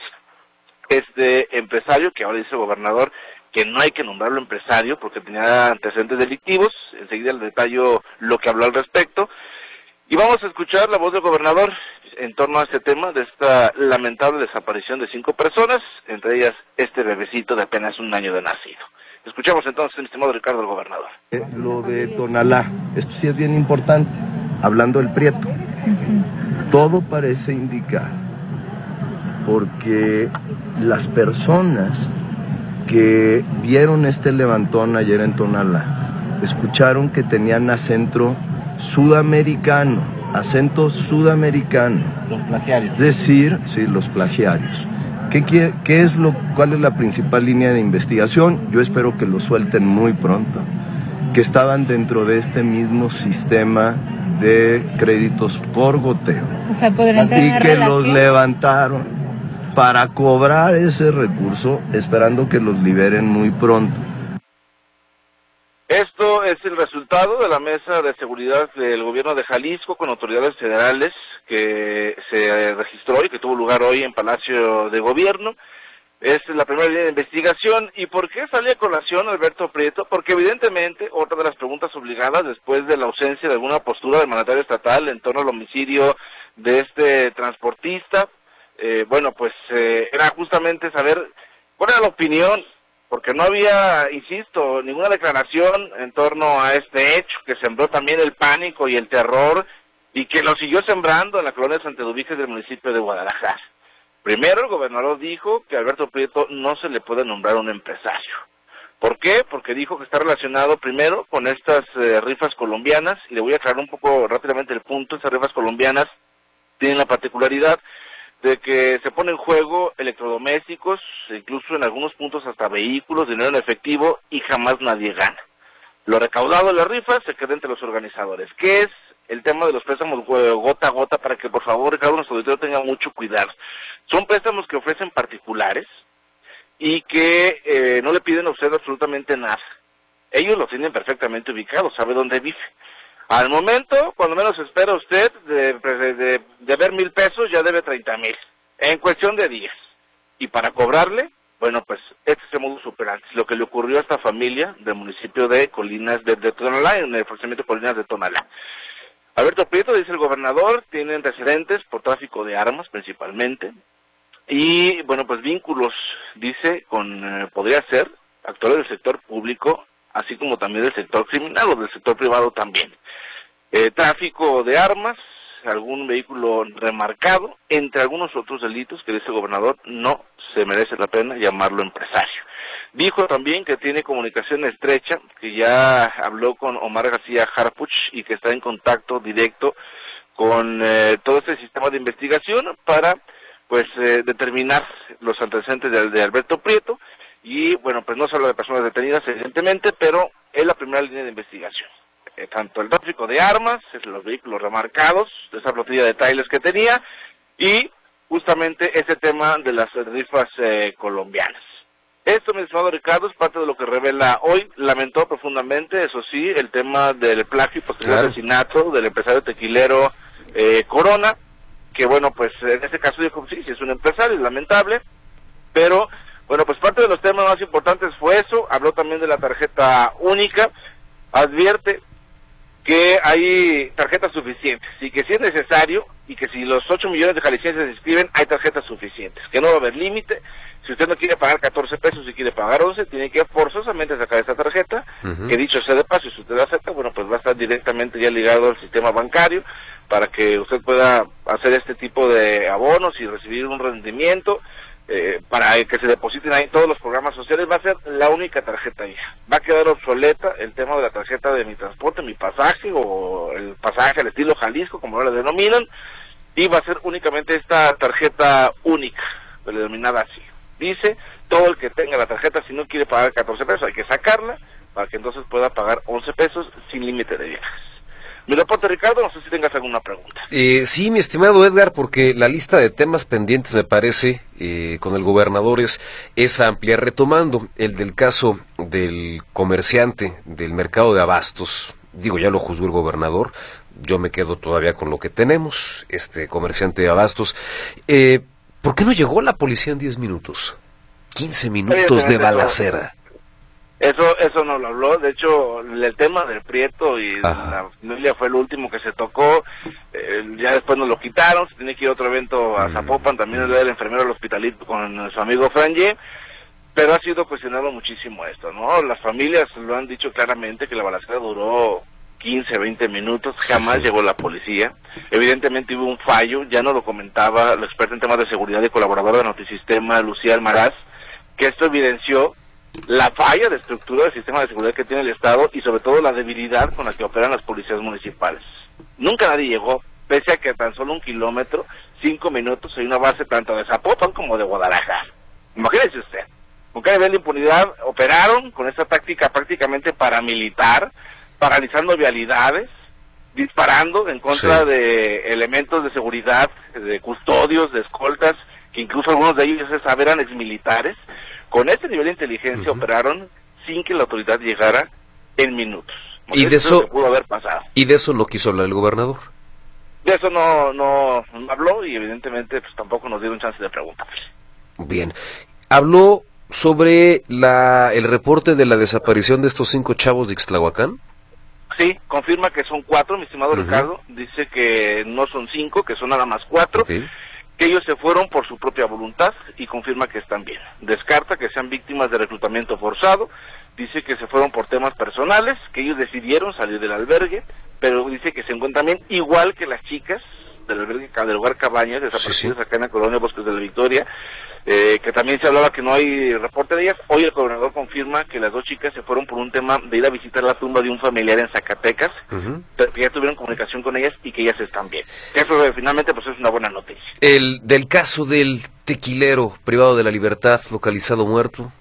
este empresario que ahora dice el gobernador que no hay que nombrarlo empresario porque tenía antecedentes delictivos. Enseguida le detallo lo que habló al respecto. Y vamos a escuchar la voz del gobernador en torno a este tema de esta lamentable desaparición de 5 personas, entre ellas este bebecito de apenas 1 año de nacido. Escuchamos entonces, mi estimado Ricardo, al gobernador. Lo de Tonalá, esto sí es bien importante, hablando del Prieto. Todo parece indicar, porque las personas que vieron este levantón ayer en Tonalá, escucharon que tenían acento sudamericano. Los plagiarios. Es decir, sí, los plagiarios. ¿Cuál es la principal línea de investigación? Yo espero que lo suelten muy pronto. Que estaban dentro de este mismo sistema de créditos por goteo. O sea, podrían tener y que relación. los levantaron para cobrar ese recurso, esperando que los liberen muy pronto. Esto es el resultado de la mesa de seguridad del gobierno de Jalisco con autoridades federales que se registró y que tuvo lugar hoy en Palacio de Gobierno. Es la primera línea de investigación. ¿Y por qué sale a colación Alberto Prieto? Porque evidentemente otra de las preguntas obligadas después de la ausencia de alguna postura del mandatario estatal en torno al homicidio de este transportista, era justamente saber cuál era la opinión, porque no había, insisto, ninguna declaración en torno a este hecho que sembró también el pánico y el terror y que lo siguió sembrando en la colonia de Santa Eduviges del municipio de Guadalajara. Primero, el gobernador dijo que a Alberto Prieto no se le puede nombrar un empresario. ¿Por qué? Porque dijo que está relacionado primero con estas rifas colombianas, y le voy a aclarar un poco rápidamente el punto. Estas rifas colombianas tienen la particularidad de que se pone en juego electrodomésticos, incluso en algunos puntos hasta vehículos, dinero en efectivo, y jamás nadie gana. Lo recaudado de las rifas se queda entre los organizadores. ¿Qué es el tema de los préstamos gota a gota? Para que por favor cada uno de nuestros auditores tenga mucho cuidado. Son préstamos que ofrecen particulares y que no le piden a usted absolutamente nada. Ellos lo tienen perfectamente ubicado, sabe dónde vive. Al momento, cuando menos espera usted, de ver 1,000 pesos, ya debe 30,000, en cuestión de días. Y para cobrarle, bueno, pues este es el modus operandi, lo que le ocurrió a esta familia del municipio de Colinas de Tonalá, en el fraccionamiento de Colinas de Tonalá. Alberto Prieto, dice el gobernador, tiene antecedentes por tráfico de armas principalmente, y bueno, pues vínculos, dice, podría ser actores del sector público, así como también del sector criminal o del sector privado también. Tráfico de armas, algún vehículo remarcado, entre algunos otros delitos que dice el gobernador no se merece la pena llamarlo empresario. Dijo también que tiene comunicación estrecha, que ya habló con Omar García Harfuch y que está en contacto directo con todo este sistema de investigación para pues determinar los antecedentes de Alberto Prieto, y bueno, pues no solo de personas detenidas evidentemente, pero es la primera línea de investigación. Tanto el tráfico de armas, los vehículos remarcados, esa flotilla de trailers que tenía, y justamente ese tema de las rifas colombianas. Esto, mi estimado Ricardo, es parte de lo que revela hoy. Lamentó profundamente, eso sí, el tema del plagio y posterior asesinato del empresario tequilero Corona, que bueno, pues en este caso dijo, sí, es un empresario, es lamentable, pero bueno, pues parte de los temas más importantes fue eso. Habló también de la tarjeta única, advierte que hay tarjetas suficientes y que si es necesario, y que si los 8 millones de jaliscienses se inscriben, hay tarjetas suficientes, que no va a haber límite. Si usted no quiere pagar 14 pesos y quiere pagar 11, tiene que forzosamente sacar esta tarjeta, que dicho sea de paso, si usted la acepta, bueno, pues va a estar directamente ya ligado al sistema bancario para que usted pueda hacer este tipo de abonos y recibir un rendimiento, para que se depositen ahí todos los programas sociales. Va a ser la única tarjeta ya. Va a quedar obsoleta el tema de la tarjeta de mi transporte, mi pasaje, o el pasaje al estilo Jalisco, como lo denominan, y va a ser únicamente esta tarjeta única, denominada así. Dice, todo el que tenga la tarjeta, si no quiere pagar 14 pesos, hay que sacarla, para que entonces pueda pagar 11 pesos sin límite de viajes. Mi reporte, Ricardo, no sé si tengas alguna pregunta. Sí, mi estimado Edgar, porque la lista de temas pendientes, me parece, con el gobernador es amplia. Retomando el del caso del comerciante del mercado de abastos, digo, ya lo juzgó el gobernador, yo me quedo todavía con lo que tenemos, este comerciante de abastos. ¿Por qué no llegó la policía en 10 minutos? 15 minutos de balacera. Eso no lo habló. De hecho, el tema del Prieto y la familia fue el último que se tocó. Ya después nos lo quitaron. Se tiene que ir a otro evento a Zapopan, también el enfermero del hospitalito con su amigo Franje. Pero ha sido cuestionado muchísimo esto, ¿no? Las familias lo han dicho claramente, que la balacera duró 15, 20 minutos, jamás llegó la policía. Evidentemente hubo un fallo, ya no lo comentaba la experta en temas de seguridad y colaboradora de Notisistema, Lucía Almaraz, que esto evidenció la falla de estructura del sistema de seguridad que tiene el Estado y sobre todo la debilidad con la que operan las policías municipales. Nunca nadie llegó, pese a que tan solo 1 kilómetro, 5 minutos, hay una base tanto de Zapopan como de Guadalajara. Imagínese usted, con qué nivel de impunidad operaron con esta táctica prácticamente paramilitar, paralizando vialidades, disparando en contra de elementos de seguridad, de custodios, de escoltas, que incluso algunos de ellos eran exmilitares. Con este nivel de inteligencia operaron sin que la autoridad llegara en minutos. Y de eso pudo haber pasado. Y de eso no quiso hablar el gobernador. De eso no habló, y evidentemente pues tampoco nos dieron chance de preguntar. Bien. Habló sobre el reporte de la desaparición de estos 5 chavos de Ixtlahuacán. Sí, confirma que son 4, mi estimado Ricardo. Dice que no son 5, que son nada más 4. Que ellos se fueron por su propia voluntad, y confirma que están bien. Descarta que sean víctimas de reclutamiento forzado. Dice que se fueron por temas personales, que ellos decidieron salir del albergue, pero dice que se encuentran bien, igual que las chicas del albergue del lugar Cabañas, desaparecidas acá en la colonia Bosques de la Victoria, que también se hablaba que no hay reporte de ellas. Hoy el gobernador confirma que las 2 chicas se fueron por un tema de ir a visitar la tumba de un familiar en Zacatecas, pero que ya tuvieron comunicación con ellas y que ellas están bien. Eso finalmente pues es una buena noticia. El del caso del tequilero privado de la libertad, localizado muerto.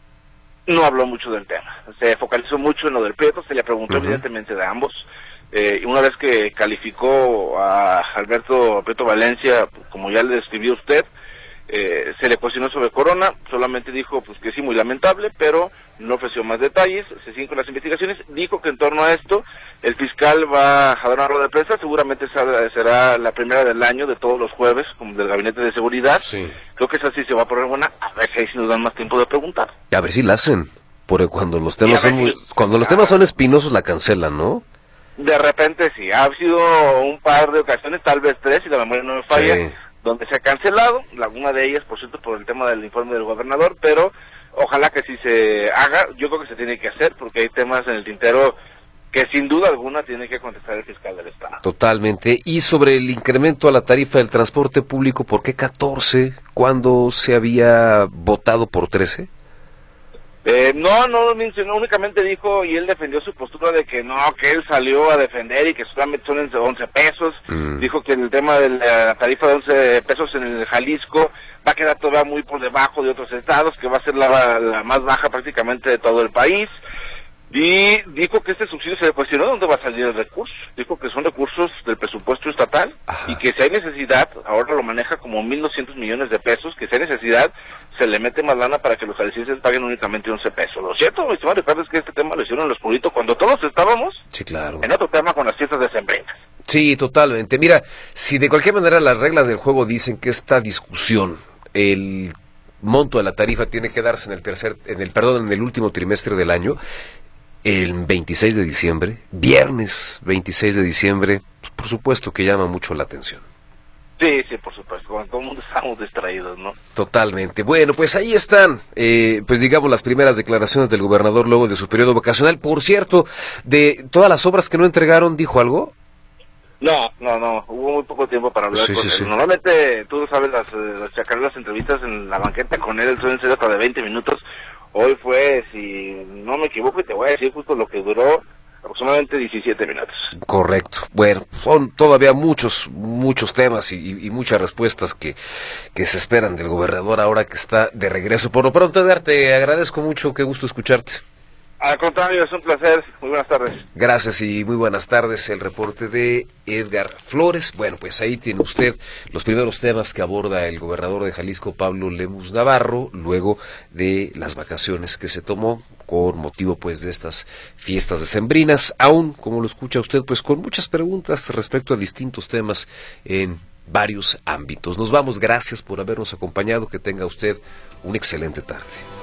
No habló mucho del tema, se focalizó mucho en lo del Prieto, se le preguntó evidentemente de ambos. Y una vez que calificó a Alberto Prieto Valencia, como ya le describió usted, se le cuestionó sobre Corona, solamente dijo pues que sí, muy lamentable, pero no ofreció más detalles. Se siguen con las investigaciones. Dijo que en torno a esto el fiscal va a dar una rueda de prensa, seguramente será la primera del año, de todos los jueves, como del Gabinete de Seguridad. Creo que esa sí se va a poner buena, a ver si ahí sí nos dan más tiempo de preguntar. A ver si la hacen, porque cuando los temas son espinosos la cancelan, ¿no? De repente sí, ha sido un par de ocasiones, tal vez 3, si la memoria no me falla, donde se ha cancelado, alguna de ellas, por cierto, por el tema del informe del gobernador, pero ojalá que sí se haga. Yo creo que se tiene que hacer, porque hay temas en el tintero que sin duda alguna tiene que contestar el fiscal del Estado. Totalmente. Y sobre el incremento a la tarifa del transporte público, ¿por qué 14 cuando se había votado por 13? No mencionó, únicamente dijo, y él defendió su postura de que no, que él salió a defender y que solamente son 11 pesos. Dijo que el tema de la tarifa de 11 pesos en el Jalisco va a quedar todavía muy por debajo de otros estados, que va a ser la más baja prácticamente de todo el país. Y dijo que este subsidio se le cuestionó dónde va a salir el recurso. Dijo que son recursos del presupuesto estatal. Ajá. Y que si hay necesidad, ahora lo maneja como 1,200 millones de pesos, que si hay necesidad se le mete más lana para que los jaliscienses paguen únicamente 11 pesos. Lo cierto, mi estimado Ricardo, es que este tema lo hicieron los pulitos cuando todos estábamos en otro tema con las fiestas decembrinas. Sí, totalmente. Mira, si de cualquier manera las reglas del juego dicen que esta discusión, el monto de la tarifa tiene que darse en el último trimestre del año, el 26 de diciembre, viernes 26 de diciembre, pues por supuesto que llama mucho la atención. Sí, por supuesto, cuando todo el mundo estamos distraídos, ¿no? Totalmente. Bueno, pues ahí están, pues digamos, las primeras declaraciones del gobernador luego de su periodo vacacional. Por cierto, de todas las obras que no entregaron, ¿dijo algo? No, hubo muy poco tiempo para hablar con él. Sí. Normalmente, tú sabes, las chacareras entrevistas en la banqueta con él suelen ser hasta de 20 minutos. Hoy fue, si no me equivoco, y te voy a decir justo lo que duró, aproximadamente 17 minutos. Correcto. Bueno, son todavía muchos temas y muchas respuestas que se esperan del gobernador ahora que está de regreso. Por lo pronto, Edgar, te agradezco mucho, qué gusto escucharte. Al contrario, es un placer. Muy buenas tardes. Gracias y muy buenas tardes. El reporte de Edgar Flores. Bueno, pues ahí tiene usted los primeros temas que aborda el gobernador de Jalisco, Pablo Lemus Navarro, luego de las vacaciones que se tomó con motivo pues de estas fiestas decembrinas, aún, como lo escucha usted, pues con muchas preguntas respecto a distintos temas en varios ámbitos. Nos vamos, gracias por habernos acompañado, que tenga usted una excelente tarde.